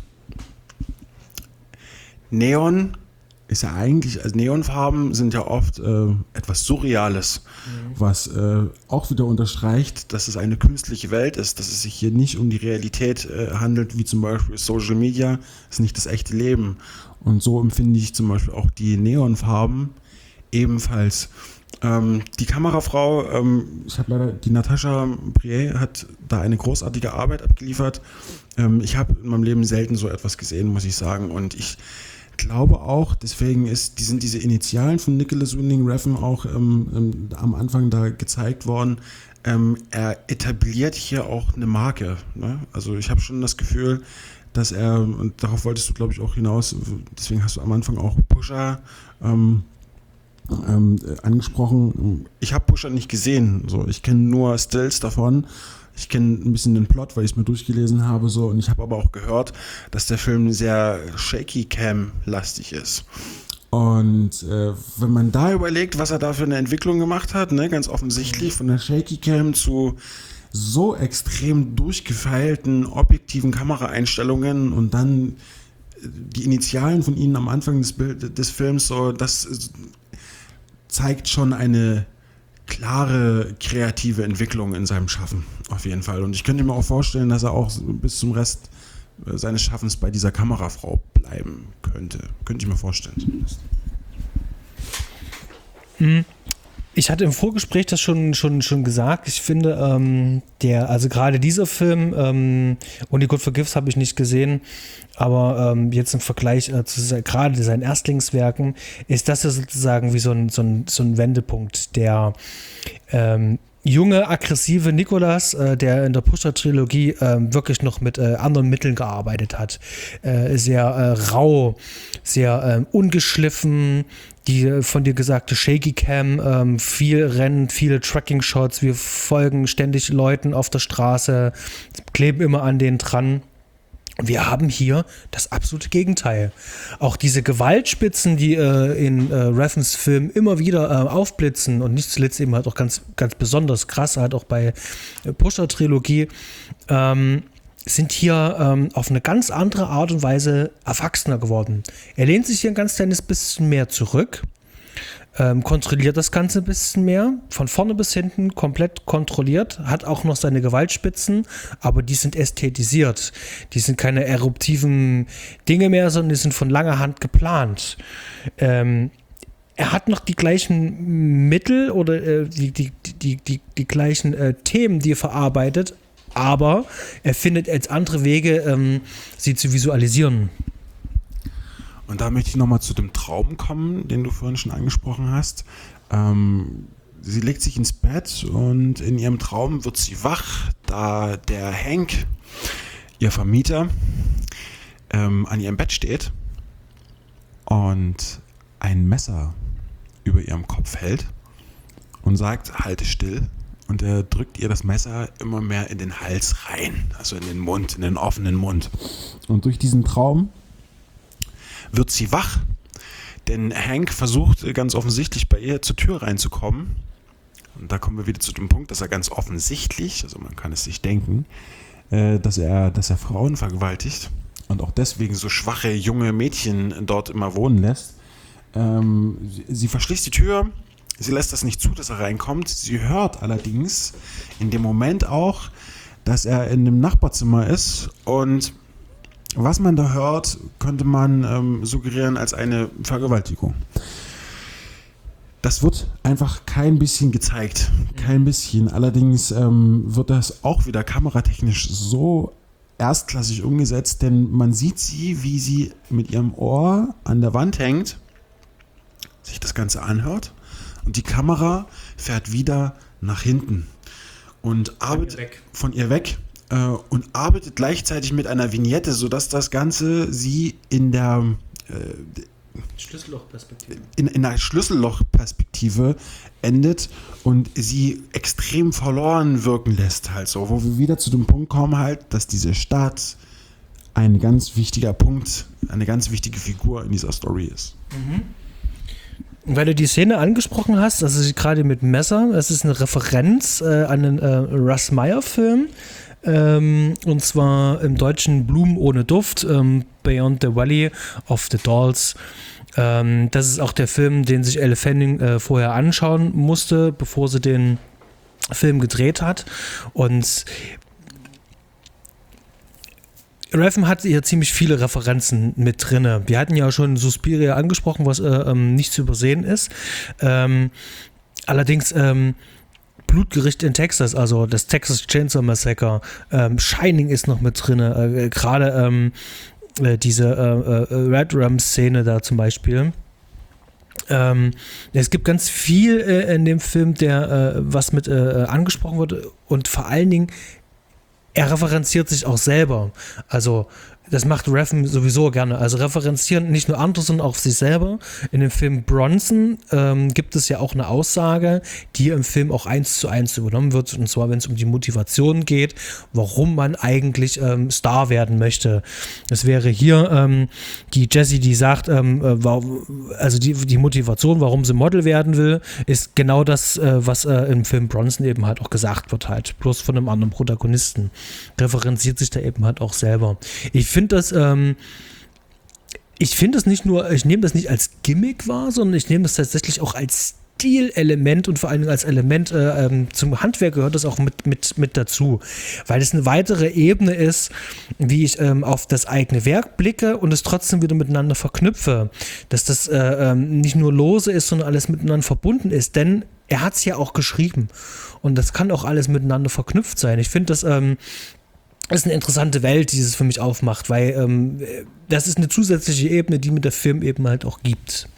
Neon ist ja eigentlich, also Neonfarben sind ja oft äh, etwas Surreales, mhm. was äh, auch wieder unterstreicht, dass es eine künstliche Welt ist, dass es sich hier nicht um die Realität äh, handelt, wie zum Beispiel Social Media, ist nicht das echte Leben. Und so empfinde ich zum Beispiel auch die Neonfarben ebenfalls. Ähm, die Kamerafrau, ähm, ich habe leider, die Natascha Brier hat da eine großartige Arbeit abgeliefert. Ähm, ich habe in meinem Leben selten so etwas gesehen, muss ich sagen. Und ich glaube auch, deswegen ist, die sind diese Initialen von Nicholas Winding Refn auch ähm, ähm, am Anfang da gezeigt worden. Ähm, er etabliert hier auch eine Marke, ne? Also ich habe schon das Gefühl, dass er, und darauf wolltest du, glaube ich, auch hinaus, deswegen hast du am Anfang auch Pusher ähm, ähm, angesprochen. Ich habe Pusher nicht gesehen, so. Ich kenne nur Stills davon. Ich kenne ein bisschen den Plot, weil ich es mir durchgelesen habe, so. Und ich habe aber auch gehört, dass der Film sehr Shaky-Cam-lastig ist. Und äh, wenn man da überlegt, was er da für eine Entwicklung gemacht hat, ne, ganz offensichtlich von der Shaky-Cam zu so extrem durchgefeilten, objektiven Kameraeinstellungen und dann die Initialen von ihnen am Anfang des, Bild, des Films, so, das zeigt schon eine klare kreative Entwicklung in seinem Schaffen, auf jeden Fall. Und ich könnte mir auch vorstellen, dass er auch bis zum Rest seines Schaffens bei dieser Kamerafrau bleiben könnte. Könnte ich mir vorstellen zumindest. Mhm. Ich hatte im Vorgespräch das schon, schon, schon gesagt. Ich finde, ähm, der, also gerade dieser Film, ähm, Only God Forgives habe ich nicht gesehen, aber ähm, jetzt im Vergleich äh, zu gerade seinen Erstlingswerken ist das ja sozusagen wie so ein, so ein, so ein Wendepunkt. Der ähm, junge, aggressive Nicolas, äh, der in der Pusher-Trilogie äh, wirklich noch mit äh, anderen Mitteln gearbeitet hat. Äh, sehr äh, rau, sehr äh, ungeschliffen, die von dir gesagte Shaky Cam, ähm, viel Rennen, viele Tracking-Shots, wir folgen ständig Leuten auf der Straße, kleben immer an denen dran. Wir haben hier das absolute Gegenteil. Auch diese Gewaltspitzen, die äh, in äh, Refns Film immer wieder äh, aufblitzen und nicht zuletzt eben halt auch ganz, ganz besonders krass, halt auch bei äh, Pusher-Trilogie, ähm, sind hier ähm, auf eine ganz andere Art und Weise erwachsener geworden. Er lehnt sich hier ein ganz kleines bisschen mehr zurück, ähm, kontrolliert das Ganze ein bisschen mehr, von vorne bis hinten komplett kontrolliert, hat auch noch seine Gewaltspitzen, aber die sind ästhetisiert. Die sind keine eruptiven Dinge mehr, sondern die sind von langer Hand geplant. Ähm, er hat noch die gleichen Mittel oder äh, die, die, die, die, die gleichen äh, Themen, die er verarbeitet, aber er findet jetzt andere Wege, ähm, sie zu visualisieren. Und da möchte ich nochmal zu dem Traum kommen, den du vorhin schon angesprochen hast. Ähm, sie legt sich ins Bett und in ihrem Traum wird sie wach, da der Hank, ihr Vermieter, ähm, an ihrem Bett steht und ein Messer über ihrem Kopf hält und sagt, halte still. Und er drückt ihr das Messer immer mehr in den Hals rein, also in den Mund, in den offenen Mund. Und durch diesen Traum wird sie wach, denn Hank versucht ganz offensichtlich bei ihr zur Tür reinzukommen, Und da kommen wir wieder zu dem Punkt, dass er ganz offensichtlich, also man kann es sich denken, äh, dass er, dass er Frauen vergewaltigt und auch deswegen so schwache junge Mädchen dort immer wohnen lässt. Ähm, sie, sie verschließt die Tür, sie lässt das nicht zu, dass er reinkommt. Sie hört allerdings in dem Moment auch, dass er in dem Nachbarzimmer ist, und was man da hört, könnte man ähm, suggerieren als eine Vergewaltigung. Das wird einfach kein bisschen gezeigt, kein bisschen. Allerdings ähm, wird das auch wieder kameratechnisch so erstklassig umgesetzt, denn man sieht sie, wie sie mit ihrem Ohr an der Wand hängt, sich das Ganze anhört, und die Kamera fährt wieder nach hinten und arbeitet von ihr weg äh, und arbeitet gleichzeitig mit einer Vignette, sodass das Ganze sie in der äh, Schlüssellochperspektive. In, in einer Schlüssellochperspektive endet und sie extrem verloren wirken lässt, halt so, wo wir wieder zu dem Punkt kommen, halt, dass diese Stadt ein ganz wichtiger Punkt, eine ganz wichtige Figur in dieser Story ist. Mhm. Weil du die Szene angesprochen hast, das ist gerade mit Messer, das ist eine Referenz äh, an einen äh, Russ Meyer-Film. Ähm, und zwar im Deutschen Blumen ohne Duft, ähm, Beyond the Valley of the Dolls. Ähm, das ist auch der Film, den sich Elle Fanning äh, vorher anschauen musste, bevor sie den Film gedreht hat. Und Refn hat hier ziemlich viele Referenzen mit drin. Wir hatten ja schon Suspiria angesprochen, was äh, ähm, nicht zu übersehen ist. Ähm, allerdings ähm, Blutgericht in Texas, also das Texas Chainsaw Massacre, ähm, Shining ist noch mit drin, äh, gerade ähm, äh, diese äh, äh, Red Rum-Szene da zum Beispiel. Ähm, es gibt ganz viel äh, in dem Film, der äh, was mit äh, angesprochen wird, und vor allen Dingen er referenziert sich auch selber. Also das macht Refn sowieso gerne. Also referenzieren nicht nur andere, sondern auch sich selber. In dem Film Bronson ähm, gibt es ja auch eine Aussage, die im Film auch eins zu eins übernommen wird. Und zwar, wenn es um die Motivation geht, warum man eigentlich ähm, Star werden möchte. Das wäre hier ähm, die Jessie, die sagt, ähm, äh, also die, die Motivation, warum sie Model werden will, ist genau das, äh, was äh, im Film Bronson eben halt auch gesagt wird, halt. Bloß von einem anderen Protagonisten. Referenziert sich da eben halt auch selber. Ich finde das, ähm, ich finde das nicht nur, ich nehme das nicht als Gimmick wahr, sondern ich nehme das tatsächlich auch als Stilelement und vor allem als Element äh, ähm, zum Handwerk gehört das auch mit, mit, mit dazu, weil es eine weitere Ebene ist, wie ich ähm, auf das eigene Werk blicke und es trotzdem wieder miteinander verknüpfe, dass das äh, ähm, nicht nur lose ist, sondern alles miteinander verbunden ist, denn er hat es ja auch geschrieben und das kann auch alles miteinander verknüpft sein. Ich finde das ähm, Das ist eine interessante Welt, die es für mich aufmacht, weil ähm, das ist eine zusätzliche Ebene, die mir der Film eben halt auch gibt.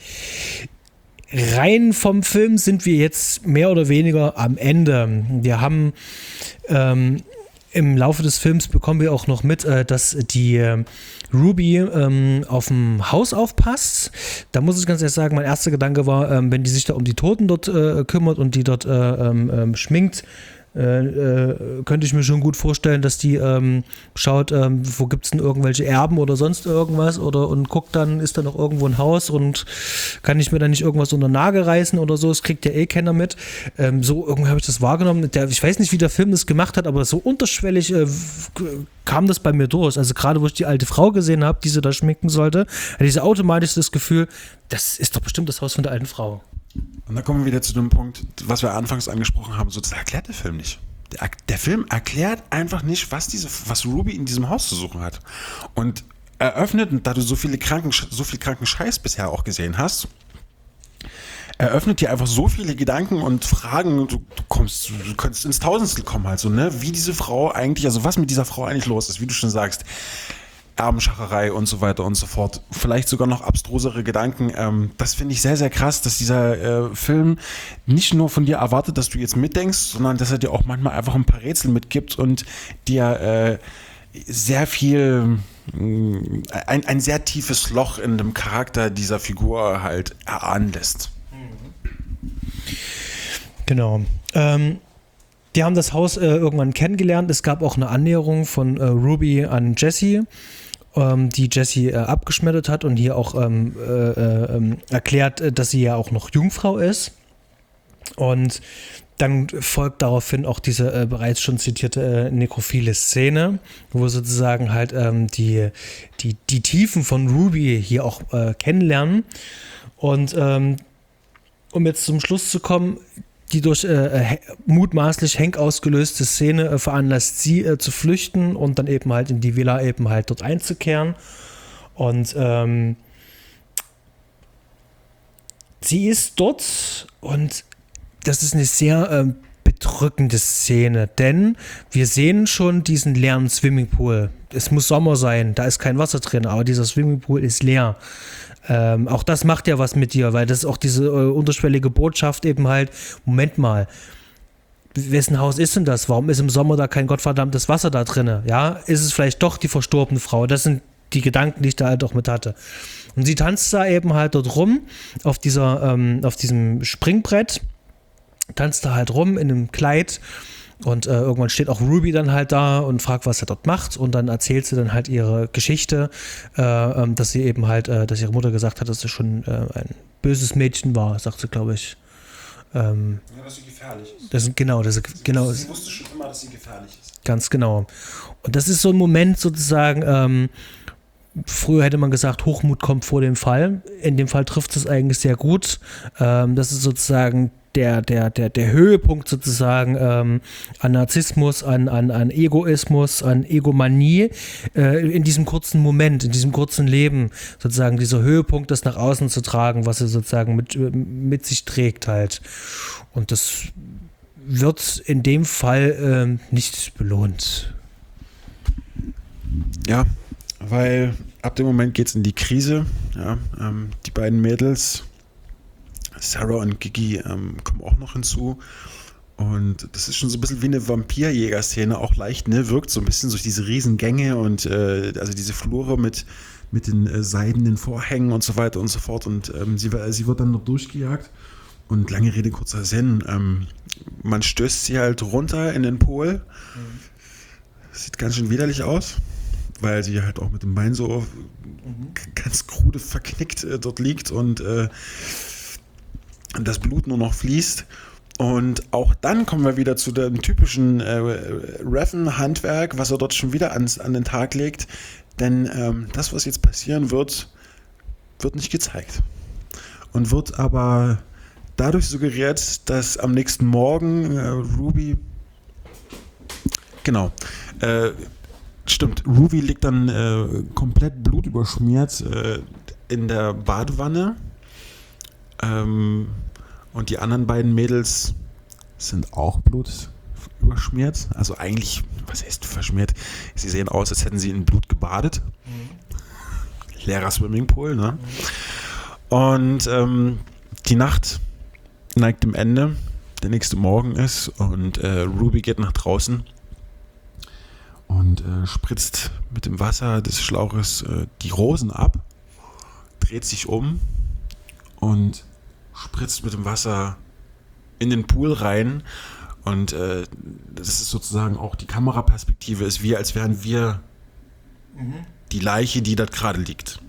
Rein vom Film sind wir jetzt mehr oder weniger am Ende. Wir haben ähm, im Laufe des Films bekommen wir auch noch mit, äh, dass die äh, Ruby ähm, auf dem Haus aufpasst. Da muss ich ganz ehrlich sagen, mein erster Gedanke war, ähm, wenn die sich da um die Toten dort äh, kümmert und die dort äh, ähm, schminkt, Äh, äh, könnte ich mir schon gut vorstellen, dass die ähm, schaut, ähm, wo gibt es denn irgendwelche Erben oder sonst irgendwas oder und guckt dann, ist da noch irgendwo ein Haus und kann ich mir da nicht irgendwas unter den Nagel reißen oder so, das kriegt ja eh keiner mit. Ähm, so irgendwie habe ich das wahrgenommen. Der, ich weiß nicht, wie der Film das gemacht hat, aber so unterschwellig äh, kam das bei mir durch. Also gerade, wo ich die alte Frau gesehen habe, die sie da schminken sollte, hatte ich so automatisch das Gefühl, das ist doch bestimmt das Haus von der alten Frau. Und dann kommen wir wieder zu dem Punkt, was wir anfangs angesprochen haben, so das erklärt der Film nicht. Der, der Film erklärt einfach nicht, was diese, was Ruby in diesem Haus zu suchen hat. Und eröffnet, da du so viele kranken, so viel kranken Scheiß bisher auch gesehen hast, eröffnet dir einfach so viele Gedanken und Fragen, du, du kommst, du könntest ins Tausendstel kommen halt so, ne? Wie diese Frau eigentlich, also was mit dieser Frau eigentlich los ist, wie du schon sagst, Erbenschacherei und so weiter und so fort. Vielleicht sogar noch abstrusere Gedanken. Ähm, das finde ich sehr, sehr krass, dass dieser äh, Film nicht nur von dir erwartet, dass du jetzt mitdenkst, sondern dass er dir auch manchmal einfach ein paar Rätsel mitgibt und dir äh, sehr viel, mh, ein, ein sehr tiefes Loch in dem Charakter dieser Figur halt erahnen lässt. Genau. Ähm, die haben das Haus äh, irgendwann kennengelernt. Es gab auch eine Annäherung von äh, Ruby an Jessie, ähm, die Jessie äh, abgeschmettert hat und hier auch ähm, äh, äh, erklärt, dass sie ja auch noch Jungfrau ist. Und dann folgt daraufhin auch diese äh, bereits schon zitierte äh, nekrophile Szene, wo wir sozusagen halt ähm, die, die, die Tiefen von Ruby hier auch äh, kennenlernen. Und ähm, um jetzt zum Schluss zu kommen, die durch äh, mutmaßlich Hank ausgelöste Szene äh, veranlasst sie äh, zu flüchten und dann eben halt in die Villa eben halt dort einzukehren. Und ähm, sie ist dort und das ist eine sehr äh, bedrückende Szene, denn wir sehen schon diesen leeren Swimmingpool. Es muss Sommer sein, da ist kein Wasser drin, aber dieser Swimmingpool ist leer. Ähm, auch das macht ja was mit dir, weil das ist auch diese äh, unterschwellige Botschaft eben halt, Moment mal, wessen Haus ist denn das? Warum ist im Sommer da kein gottverdammtes Wasser da drin? Ja, ist es vielleicht doch die verstorbene Frau? Das sind die Gedanken, die ich da halt auch mit hatte. Und sie tanzt da eben halt dort rum, auf dieser, ähm, auf diesem Springbrett, tanzt da halt rum in einem Kleid und äh, irgendwann steht auch Ruby dann halt da und fragt, was er dort macht und dann erzählt sie dann halt ihre Geschichte, äh, ähm, dass sie eben halt, äh, dass ihre Mutter gesagt hat, dass sie schon äh, ein böses Mädchen war, sagt sie, glaube ich. Ähm, ja, dass sie gefährlich ist. Das, genau, das, sie, genau. Sie wusste schon immer, dass sie gefährlich ist. Ganz genau. Und das ist so ein Moment sozusagen, ähm, früher hätte man gesagt, Hochmut kommt vor dem Fall. In dem Fall trifft es eigentlich sehr gut. Ähm, das ist sozusagen der, der, der, der Höhepunkt sozusagen ähm, an Narzissmus, an, an, an Egoismus, an Egomanie äh, in diesem kurzen Moment, in diesem kurzen Leben sozusagen dieser Höhepunkt, das nach außen zu tragen, was er sozusagen mit, mit sich trägt halt. Und das wird in dem Fall ähm, nicht belohnt. Ja, weil ab dem Moment geht es in die Krise. Ja, ähm, die beiden Mädels, Sarah und Gigi, ähm, kommen auch noch hinzu. Und das ist schon so ein bisschen wie eine Vampirjäger-Szene, auch leicht, ne? Wirkt so ein bisschen durch diese Riesengänge und äh, also diese Flure mit, mit den äh, seidenen Vorhängen und so weiter und so fort. Und ähm, sie, sie wird dann noch durchgejagt. Und lange Rede, kurzer Sinn. Ähm, man stößt sie halt runter in den Pool. Mhm. Sieht ganz schön widerlich aus, weil sie halt auch mit dem Bein so mhm. ganz krude verknickt äh, dort liegt und äh, das Blut nur noch fließt. Und auch dann kommen wir wieder zu dem typischen äh, Refn-Handwerk, was er dort schon wieder ans, an den Tag legt. Denn ähm, das, was jetzt passieren wird, wird nicht gezeigt. Und wird aber dadurch suggeriert, dass am nächsten Morgen äh, Ruby, genau, äh, stimmt, Ruby liegt dann äh, komplett blutüberschmiert äh, in der Badewanne. Ähm, und die anderen beiden Mädels sind auch blutüberschmiert. Also eigentlich, was heißt verschmiert? Sie sehen aus, als hätten sie in Blut gebadet. Mhm. Leerer Swimmingpool, ne? Mhm. Und ähm, die Nacht neigt dem Ende. Der nächste Morgen ist und äh, Ruby geht nach draußen und äh, spritzt mit dem Wasser des Schlauches äh, die Rosen ab, dreht sich um und spritzt mit dem Wasser in den Pool rein. Und äh, das ist sozusagen auch die Kameraperspektive, ist wie, als wären wir mhm. die Leiche, die dort gerade liegt.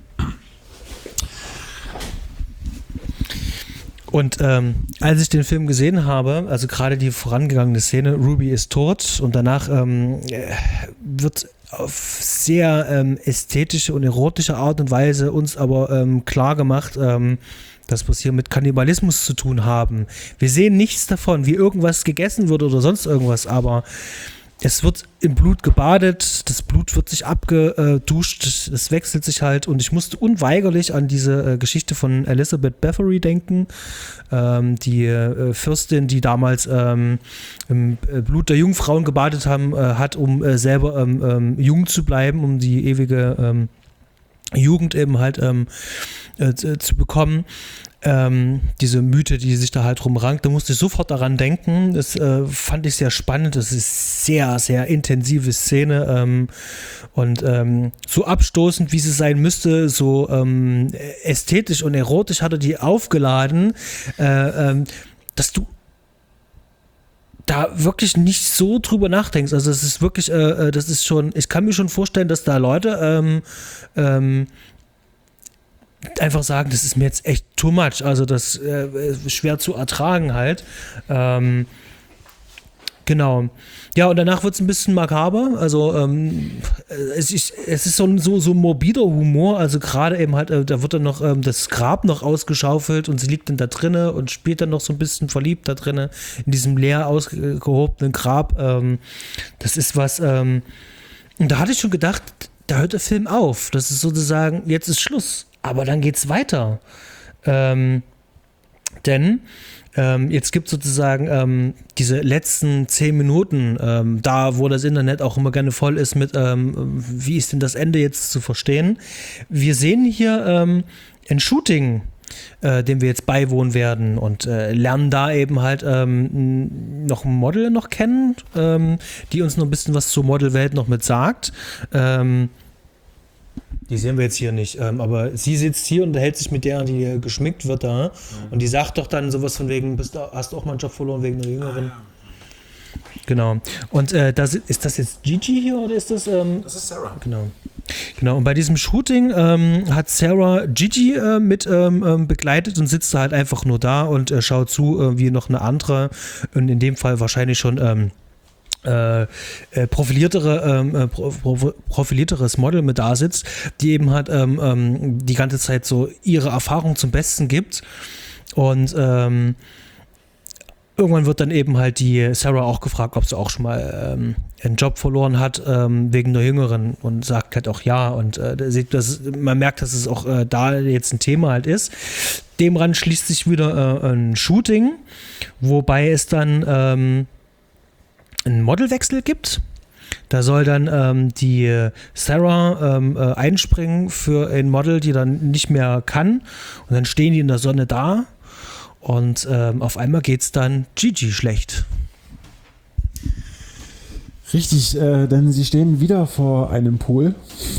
Und ähm, als ich den Film gesehen habe, also gerade die vorangegangene Szene, Ruby ist tot und danach ähm, wird auf sehr ähm, ästhetische und erotische Art und Weise uns aber ähm, klar gemacht, ähm, dass wir es hier mit Kannibalismus zu tun haben. Wir sehen nichts davon, wie irgendwas gegessen wird oder sonst irgendwas, aber es wird im Blut gebadet, das Blut wird sich abgeduscht, es wechselt sich halt und ich musste unweigerlich an diese äh, Geschichte von Elizabeth Bathory denken, ähm, die äh, Fürstin, die damals ähm, im äh, Blut der Jungfrauen gebadet haben, äh, hat, um äh, selber ähm, ähm, jung zu bleiben, um die ewige ähm, Jugend eben halt ähm, äh, zu bekommen. Ähm, diese Mythe, die sich da halt rumrankt, da musste ich sofort daran denken. Das äh, fand ich sehr spannend. Das ist sehr, sehr intensive Szene ähm, und ähm, so abstoßend, wie sie sein müsste, so ähm, ästhetisch und erotisch hat er die aufgeladen, äh, ähm, dass du da wirklich nicht so drüber nachdenkst. Also es ist wirklich, äh, das ist schon, ich kann mir schon vorstellen, dass da Leute ähm, ähm, einfach sagen, das ist mir jetzt echt too much, also das äh, ist schwer zu ertragen halt. Ähm, genau. Ja, und danach wird es ein bisschen makaber, also ähm, es ist, es ist so ein so, so morbider Humor, also gerade eben halt, äh, da wird dann noch ähm, das Grab noch ausgeschaufelt und sie liegt dann da drinne und spielt dann noch so ein bisschen verliebt da drinne, in diesem leer ausgehobenen Grab. Ähm, das ist was, ähm, und da hatte ich schon gedacht, da hört der Film auf, das ist sozusagen, jetzt ist Schluss, aber dann geht's weiter. Ähm, denn Ähm, jetzt gibt es sozusagen ähm, diese letzten zehn Minuten, ähm, da wo das Internet auch immer gerne voll ist mit, ähm, wie ist denn das Ende jetzt zu verstehen. Wir sehen hier ähm, ein Shooting, äh, dem wir jetzt beiwohnen werden und äh, lernen da eben halt ähm, noch ein Model noch kennen, ähm, die uns noch ein bisschen was zur Modelwelt noch mit sagt. Ähm, Die sehen wir jetzt hier nicht, ähm, aber sie sitzt hier und unterhält sich mit der, die äh, geschminkt wird da. Mhm. Und die sagt doch dann sowas von wegen, bist du, hast du auch mal einen Job verloren wegen einer Jüngeren? Ah, ja. Genau. Und äh, das, ist das jetzt Gigi hier oder ist das... Ähm, das ist Sarah. Genau. Genau, und bei diesem Shooting ähm, hat Sarah Gigi äh, mit ähm, begleitet und sitzt da halt einfach nur da und äh, schaut zu, äh, wie noch eine andere, und in dem Fall wahrscheinlich schon... Ähm, Äh, äh, profiliertere, ähm, äh, pro, profilierteres Model mit da sitzt, die eben halt ähm, ähm, die ganze Zeit so ihre Erfahrung zum Besten gibt. Und ähm, irgendwann wird dann eben halt die Sarah auch gefragt, ob sie auch schon mal ähm, einen Job verloren hat ähm, wegen der Jüngeren, und sagt halt auch ja. Und äh, das, man merkt, dass es auch äh, da jetzt ein Thema halt ist. Dem ran schließt sich wieder äh, ein Shooting, wobei es dann ähm, einen Modelwechsel gibt. Da soll dann ähm, die Sarah ähm, äh, einspringen für ein Model, die dann nicht mehr kann. Und dann stehen die in der Sonne da und ähm, auf einmal geht es dann Gigi schlecht. Richtig, äh, denn sie stehen wieder vor einem Pool.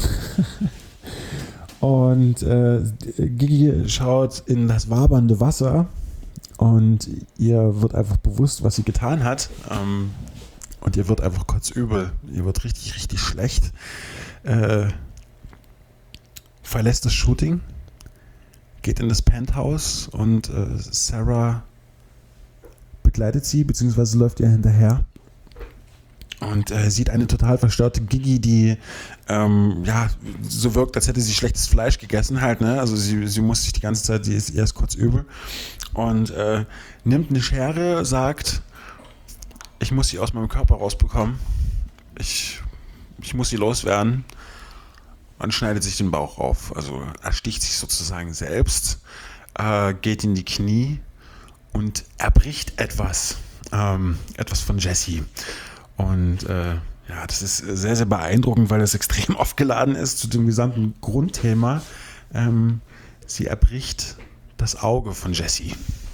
Und äh, Gigi schaut in das wabernde Wasser und ihr wird einfach bewusst, was sie getan hat. Ähm, und ihr wird einfach kotzübel. Ihr wird richtig, richtig schlecht. Äh, verlässt das Shooting, geht in das Penthouse und äh, Sarah begleitet sie, beziehungsweise läuft ihr hinterher. Und äh, sieht eine total verstörte Gigi, die ähm, ja so wirkt, als hätte sie schlechtes Fleisch gegessen halt, ne? Also sie, sie muss sich die ganze Zeit, sie ist erst kurz übel und äh, nimmt eine Schere, sagt, ich muss sie aus meinem Körper rausbekommen, ich, ich muss sie loswerden, und schneidet sich den Bauch auf. Also ersticht sich sozusagen selbst, äh, geht in die Knie und erbricht etwas, ähm, etwas von Jessie. Und äh, ja, das ist sehr, sehr beeindruckend, weil das extrem aufgeladen ist zu dem gesamten Grundthema. Ähm, sie erbricht das Auge von Jessie.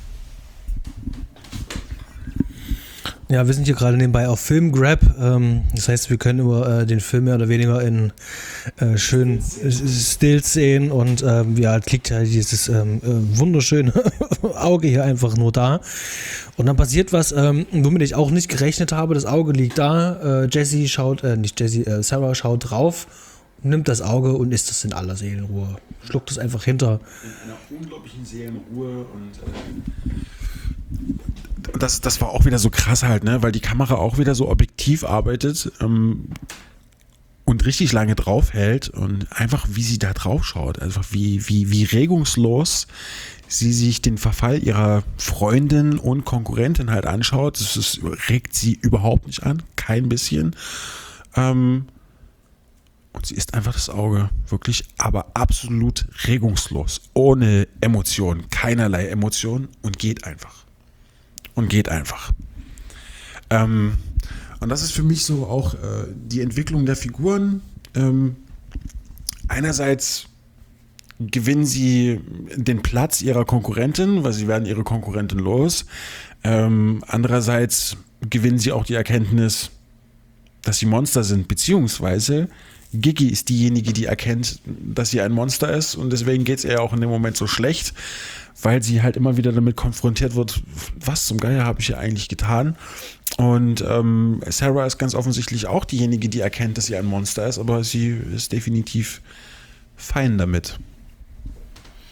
Ja, wir sind hier gerade nebenbei auf Filmgrab. Ähm, das heißt, wir können über äh, den Film mehr oder weniger in äh, schönen Stills sehen. Und ähm, ja, liegt ja dieses ähm, äh, wunderschöne Auge hier einfach nur da. Und dann passiert was, ähm, womit ich auch nicht gerechnet habe. Das Auge liegt da. Äh, Jessie schaut, äh, nicht Jessie, äh, Sarah schaut drauf, nimmt das Auge und isst es in aller Seelenruhe. Schluckt es einfach hinter. In einer unglaublichen Seelenruhe und äh Das, das war auch wieder so krass halt, ne, weil die Kamera auch wieder so objektiv arbeitet ähm, und richtig lange draufhält und einfach wie sie da drauf schaut, einfach wie, wie, wie regungslos sie sich den Verfall ihrer Freundin und Konkurrentin halt anschaut. Das ist, regt sie überhaupt nicht an, kein bisschen. Ähm, und sie isst einfach das Auge, wirklich, aber absolut regungslos, ohne Emotionen, keinerlei Emotionen und geht einfach. Und geht einfach. Ähm, und das ist für mich so auch äh, die Entwicklung der Figuren. Ähm, einerseits gewinnen sie den Platz ihrer Konkurrentin, weil sie werden ihre Konkurrentin los. Ähm, andererseits gewinnen sie auch die Erkenntnis, dass sie Monster sind, beziehungsweise Gigi ist diejenige, die erkennt, dass sie ein Monster ist, und deswegen geht es ihr auch in dem Moment so schlecht, weil sie halt immer wieder damit konfrontiert wird, was zum Geier habe ich hier eigentlich getan. Und ähm, Sarah ist ganz offensichtlich auch diejenige, die erkennt, dass sie ein Monster ist, aber sie ist definitiv fein damit.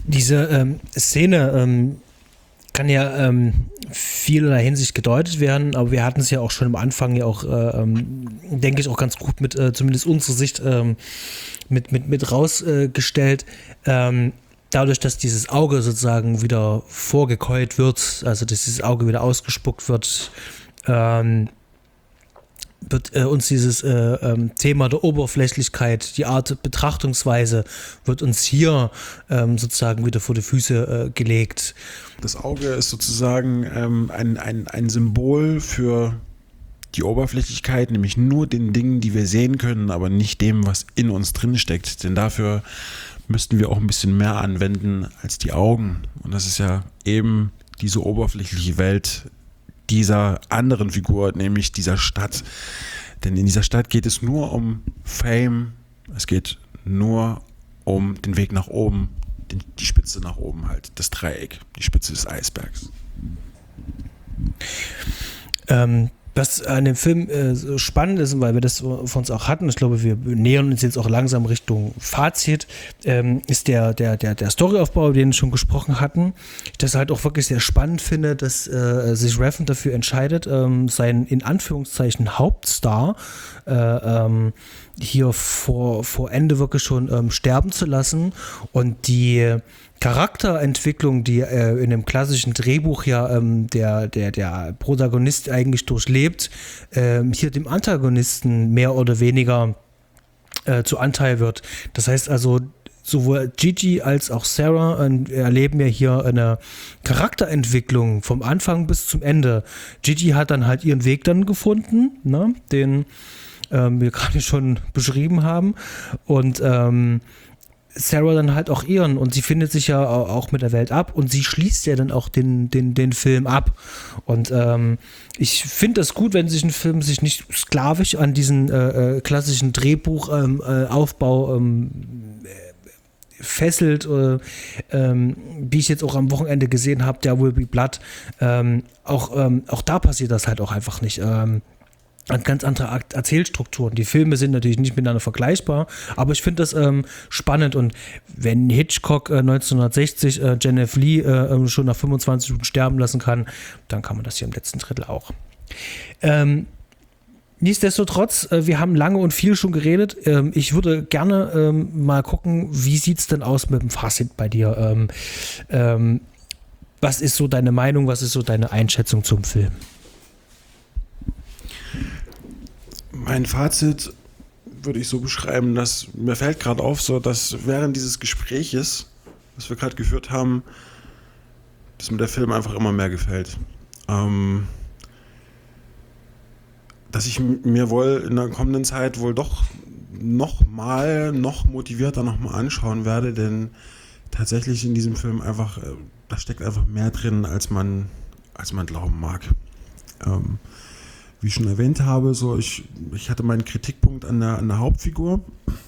Diese ähm, Szene ähm, kann ja ähm, vielerlei Hinsicht gedeutet werden, aber wir hatten es ja auch schon am Anfang ja auch, äh, ähm, denke ich, auch ganz gut mit, äh, zumindest unsere Sicht, ähm, mit, mit, mit rausgestellt. Äh, ähm, dadurch, dass dieses Auge sozusagen wieder vorgekeult wird, also dass dieses Auge wieder ausgespuckt wird, ähm, wird äh, uns dieses äh, ähm, Thema der Oberflächlichkeit, die Art Betrachtungsweise, wird uns hier ähm, sozusagen wieder vor die Füße äh, gelegt. Das Auge ist sozusagen ähm, ein, ein, ein Symbol für die Oberflächlichkeit, nämlich nur den Dingen, die wir sehen können, aber nicht dem, was in uns drin steckt. Denn dafür müssten wir auch ein bisschen mehr anwenden als die Augen. Und das ist ja eben diese oberflächliche Welt dieser anderen Figur, nämlich dieser Stadt. Denn in dieser Stadt geht es nur um Fame, es geht nur um den Weg nach oben, den, die Spitze nach oben halt, das Dreieck, die Spitze des Eisbergs. Ähm, was an dem Film äh, so spannend ist, weil wir das von uns auch hatten, ich glaube, wir nähern uns jetzt auch langsam Richtung Fazit, ähm, ist der, der, der, der Storyaufbau, über den wir schon gesprochen hatten. Ich das halt auch wirklich sehr spannend finde, dass äh, sich Refn dafür entscheidet, ähm, seinen in Anführungszeichen Hauptstar äh, ähm, hier vor, vor Ende wirklich schon ähm, sterben zu lassen und die Charakterentwicklung, die äh, in dem klassischen Drehbuch ja ähm, der, der, der Protagonist eigentlich durchlebt, äh, hier dem Antagonisten mehr oder weniger äh, zu Anteil wird. Das heißt also, sowohl Gigi als auch Sarah äh, erleben ja hier eine Charakterentwicklung vom Anfang bis zum Ende. Gigi hat dann halt ihren Weg dann gefunden, ne, den ähm, wir gerade schon beschrieben haben, und ähm, Sarah dann halt auch ihren, und sie findet sich ja auch mit der Welt ab und sie schließt ja dann auch den, den, den Film ab. Und ähm, ich finde das gut, wenn sich ein Film sich nicht sklavisch an diesen äh, klassischen Drehbuchaufbau ähm, äh, fesselt, äh, ähm, wie ich jetzt auch am Wochenende gesehen habe, der Will Be Blood. Ähm, auch, ähm, auch da passiert das halt auch einfach nicht. Ähm, ganz andere Erzählstrukturen. Die Filme sind natürlich nicht miteinander vergleichbar, aber ich finde das ähm, spannend, und wenn Hitchcock äh, neunzehnhundertsechzig äh, Gen F. Lee äh, schon nach fünfundzwanzig Minuten sterben lassen kann, dann kann man das hier im letzten Drittel auch. Ähm, nichtsdestotrotz, äh, wir haben lange und viel schon geredet. Ähm, ich würde gerne ähm, mal gucken, wie sieht es denn aus mit dem Fazit bei dir? Ähm, ähm, was ist so deine Meinung, was ist so deine Einschätzung zum Film? Mein Fazit würde ich so beschreiben, dass mir fällt gerade auf, so dass während dieses Gespräches, was wir gerade geführt haben, dass mir der Film einfach immer mehr gefällt. Ähm, dass ich mir wohl in der kommenden Zeit wohl doch noch mal, noch motivierter noch mal anschauen werde, denn tatsächlich in diesem Film einfach, da steckt einfach mehr drin, als man, als man glauben mag. Ähm, Wie ich schon erwähnt habe, so ich, ich hatte meinen Kritikpunkt an der, an der Hauptfigur.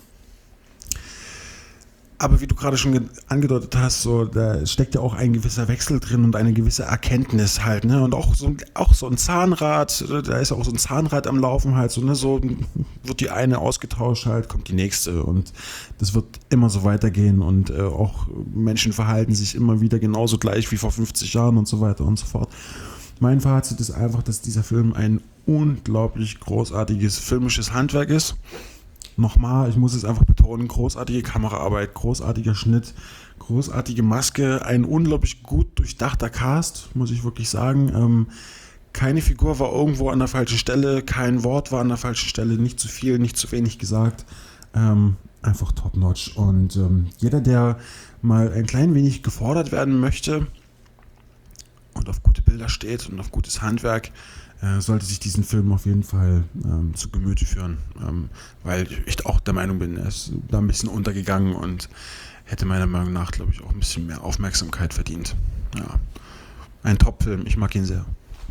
Aber wie du gerade schon angedeutet hast, so, da steckt ja auch ein gewisser Wechsel drin und eine gewisse Erkenntnis halt, ne? Und auch so, auch so ein Zahnrad, da ist auch so ein Zahnrad am Laufen halt, so, ne? So wird die eine ausgetauscht halt, kommt die nächste, und das wird immer so weitergehen, und äh, auch Menschen verhalten sich immer wieder genauso gleich wie vor fünfzig Jahren und so weiter und so fort. Mein Fazit ist einfach, dass dieser Film ein unglaublich großartiges filmisches Handwerk ist. Nochmal, ich muss es einfach betonen, großartige Kameraarbeit, großartiger Schnitt, großartige Maske, ein unglaublich gut durchdachter Cast, muss ich wirklich sagen. Ähm, keine Figur war irgendwo an der falschen Stelle, kein Wort war an der falschen Stelle, nicht zu viel, nicht zu wenig gesagt. Ähm, einfach top-notch. Und ähm, jeder, der mal ein klein wenig gefordert werden möchte und auf gute Bilder steht und auf gutes Handwerk, äh, sollte sich diesen Film auf jeden Fall ähm, zu Gemüte führen, ähm, weil ich auch der Meinung bin, er ist da ein bisschen untergegangen und hätte meiner Meinung nach, glaube ich, auch ein bisschen mehr Aufmerksamkeit verdient. Ja, ein Top-Film, ich mag ihn sehr.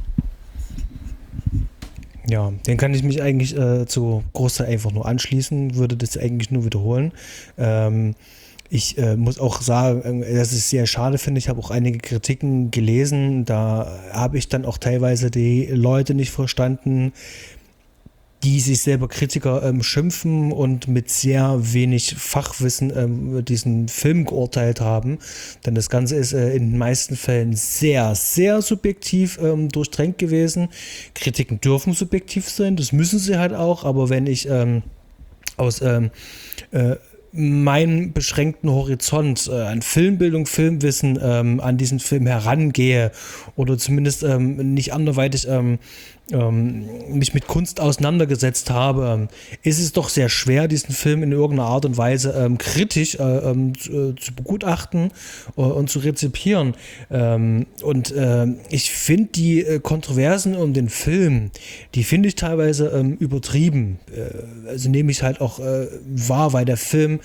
Ja, den kann ich mich eigentlich äh, zu Großteil einfach nur anschließen, würde das eigentlich nur wiederholen. Ähm, Ich äh, muss auch sagen, dass ich es sehr schade finde. Ich habe auch einige Kritiken gelesen. Da habe ich dann auch teilweise die Leute nicht verstanden, die sich selber Kritiker ähm, schimpfen und mit sehr wenig Fachwissen ähm, diesen Film geurteilt haben. Denn das Ganze ist äh, in den meisten Fällen sehr, sehr subjektiv ähm, durchdrängt gewesen. Kritiken dürfen subjektiv sein, das müssen sie halt auch, aber wenn ich ähm, aus ähm, äh, meinem beschränkten Horizont äh, an Filmbildung, Filmwissen ähm, an diesen Film herangehe oder zumindest ähm, nicht anderweitig ähm, ähm, mich mit Kunst auseinandergesetzt habe, ist es doch sehr schwer, diesen Film in irgendeiner Art und Weise ähm, kritisch äh, ähm, zu, zu begutachten äh, und zu rezipieren. Ähm, und äh, ich finde die äh, Kontroversen um den Film, die finde ich teilweise ähm, übertrieben. Äh, also nehme ich halt auch äh, wahr, weil der Film,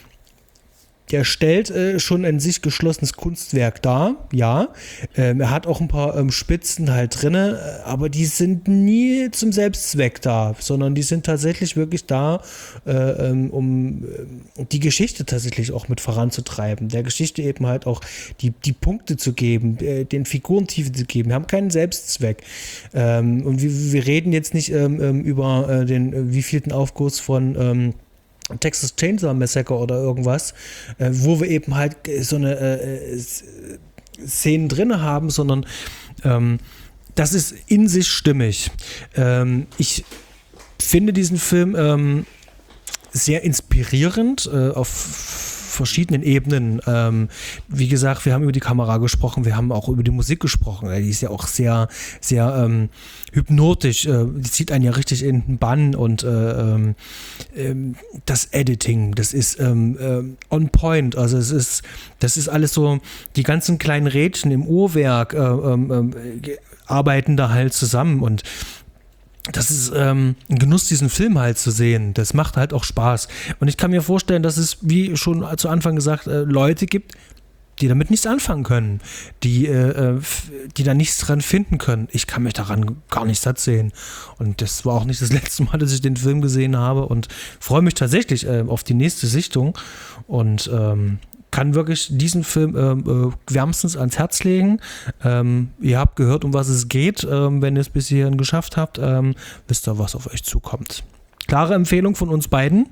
der stellt äh, schon ein sich geschlossenes Kunstwerk dar, ja. Ähm, er hat auch ein paar ähm, Spitzen halt drin, äh, aber die sind nie zum Selbstzweck da, sondern die sind tatsächlich wirklich da, äh, ähm, um äh, die Geschichte tatsächlich auch mit voranzutreiben, der Geschichte eben halt auch die, die Punkte zu geben, äh, den Figuren Tiefe zu geben. Wir haben keinen Selbstzweck. Ähm, und wir, wir reden jetzt nicht ähm, über äh, den äh, wievielten Aufguss von ähm, Texas Chainsaw Massacre oder irgendwas, äh, wo wir eben halt so eine äh, Szenen drin haben, sondern ähm, das ist in sich stimmig. Ähm, ich finde diesen Film ähm, sehr inspirierend äh, auf verschiedenen Ebenen. Ähm, wie gesagt, wir haben über die Kamera gesprochen, wir haben auch über die Musik gesprochen. Die ist ja auch sehr, sehr ähm, hypnotisch. Äh, die zieht einen ja richtig in den Bann und äh, ähm, das Editing, das ist ähm, äh, on point. Also es ist, das ist alles so, die ganzen kleinen Rädchen im Uhrwerk äh, äh, arbeiten da halt zusammen und das ist ähm, ein Genuss, diesen Film halt zu sehen. Das macht halt auch Spaß. Und ich kann mir vorstellen, dass es, wie schon zu Anfang gesagt, äh, Leute gibt, die damit nichts anfangen können, die, äh, die da nichts dran finden können. Ich kann mich daran gar nicht satt sehen. Und das war auch nicht das letzte Mal, dass ich den Film gesehen habe und freue mich tatsächlich äh, auf die nächste Sichtung und ähm, kann wirklich diesen Film ähm, äh, wärmstens ans Herz legen. Ähm, ihr habt gehört, um was es geht. Ähm, wenn ihr es bis hierhin geschafft habt, ähm, wisst ihr, was auf euch zukommt. Klare Empfehlung von uns beiden.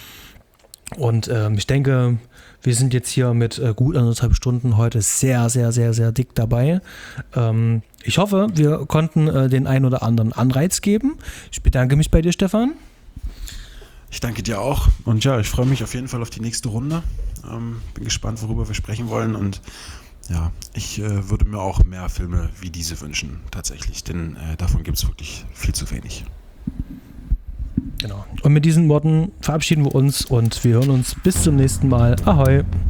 Und ähm, ich denke, wir sind jetzt hier mit äh, gut anderthalb Stunden heute sehr, sehr, sehr, sehr dick dabei. Ähm, ich hoffe, wir konnten äh, den einen oder anderen Anreiz geben. Ich bedanke mich bei dir, Stefan. Ich danke dir auch und ja, ich freue mich auf jeden Fall auf die nächste Runde. Ähm, bin gespannt, worüber wir sprechen wollen und ja, ich äh, würde mir auch mehr Filme wie diese wünschen, tatsächlich, denn äh, davon gibt es wirklich viel zu wenig. Genau. Und mit diesen Worten verabschieden wir uns und wir hören uns bis zum nächsten Mal. Ahoi!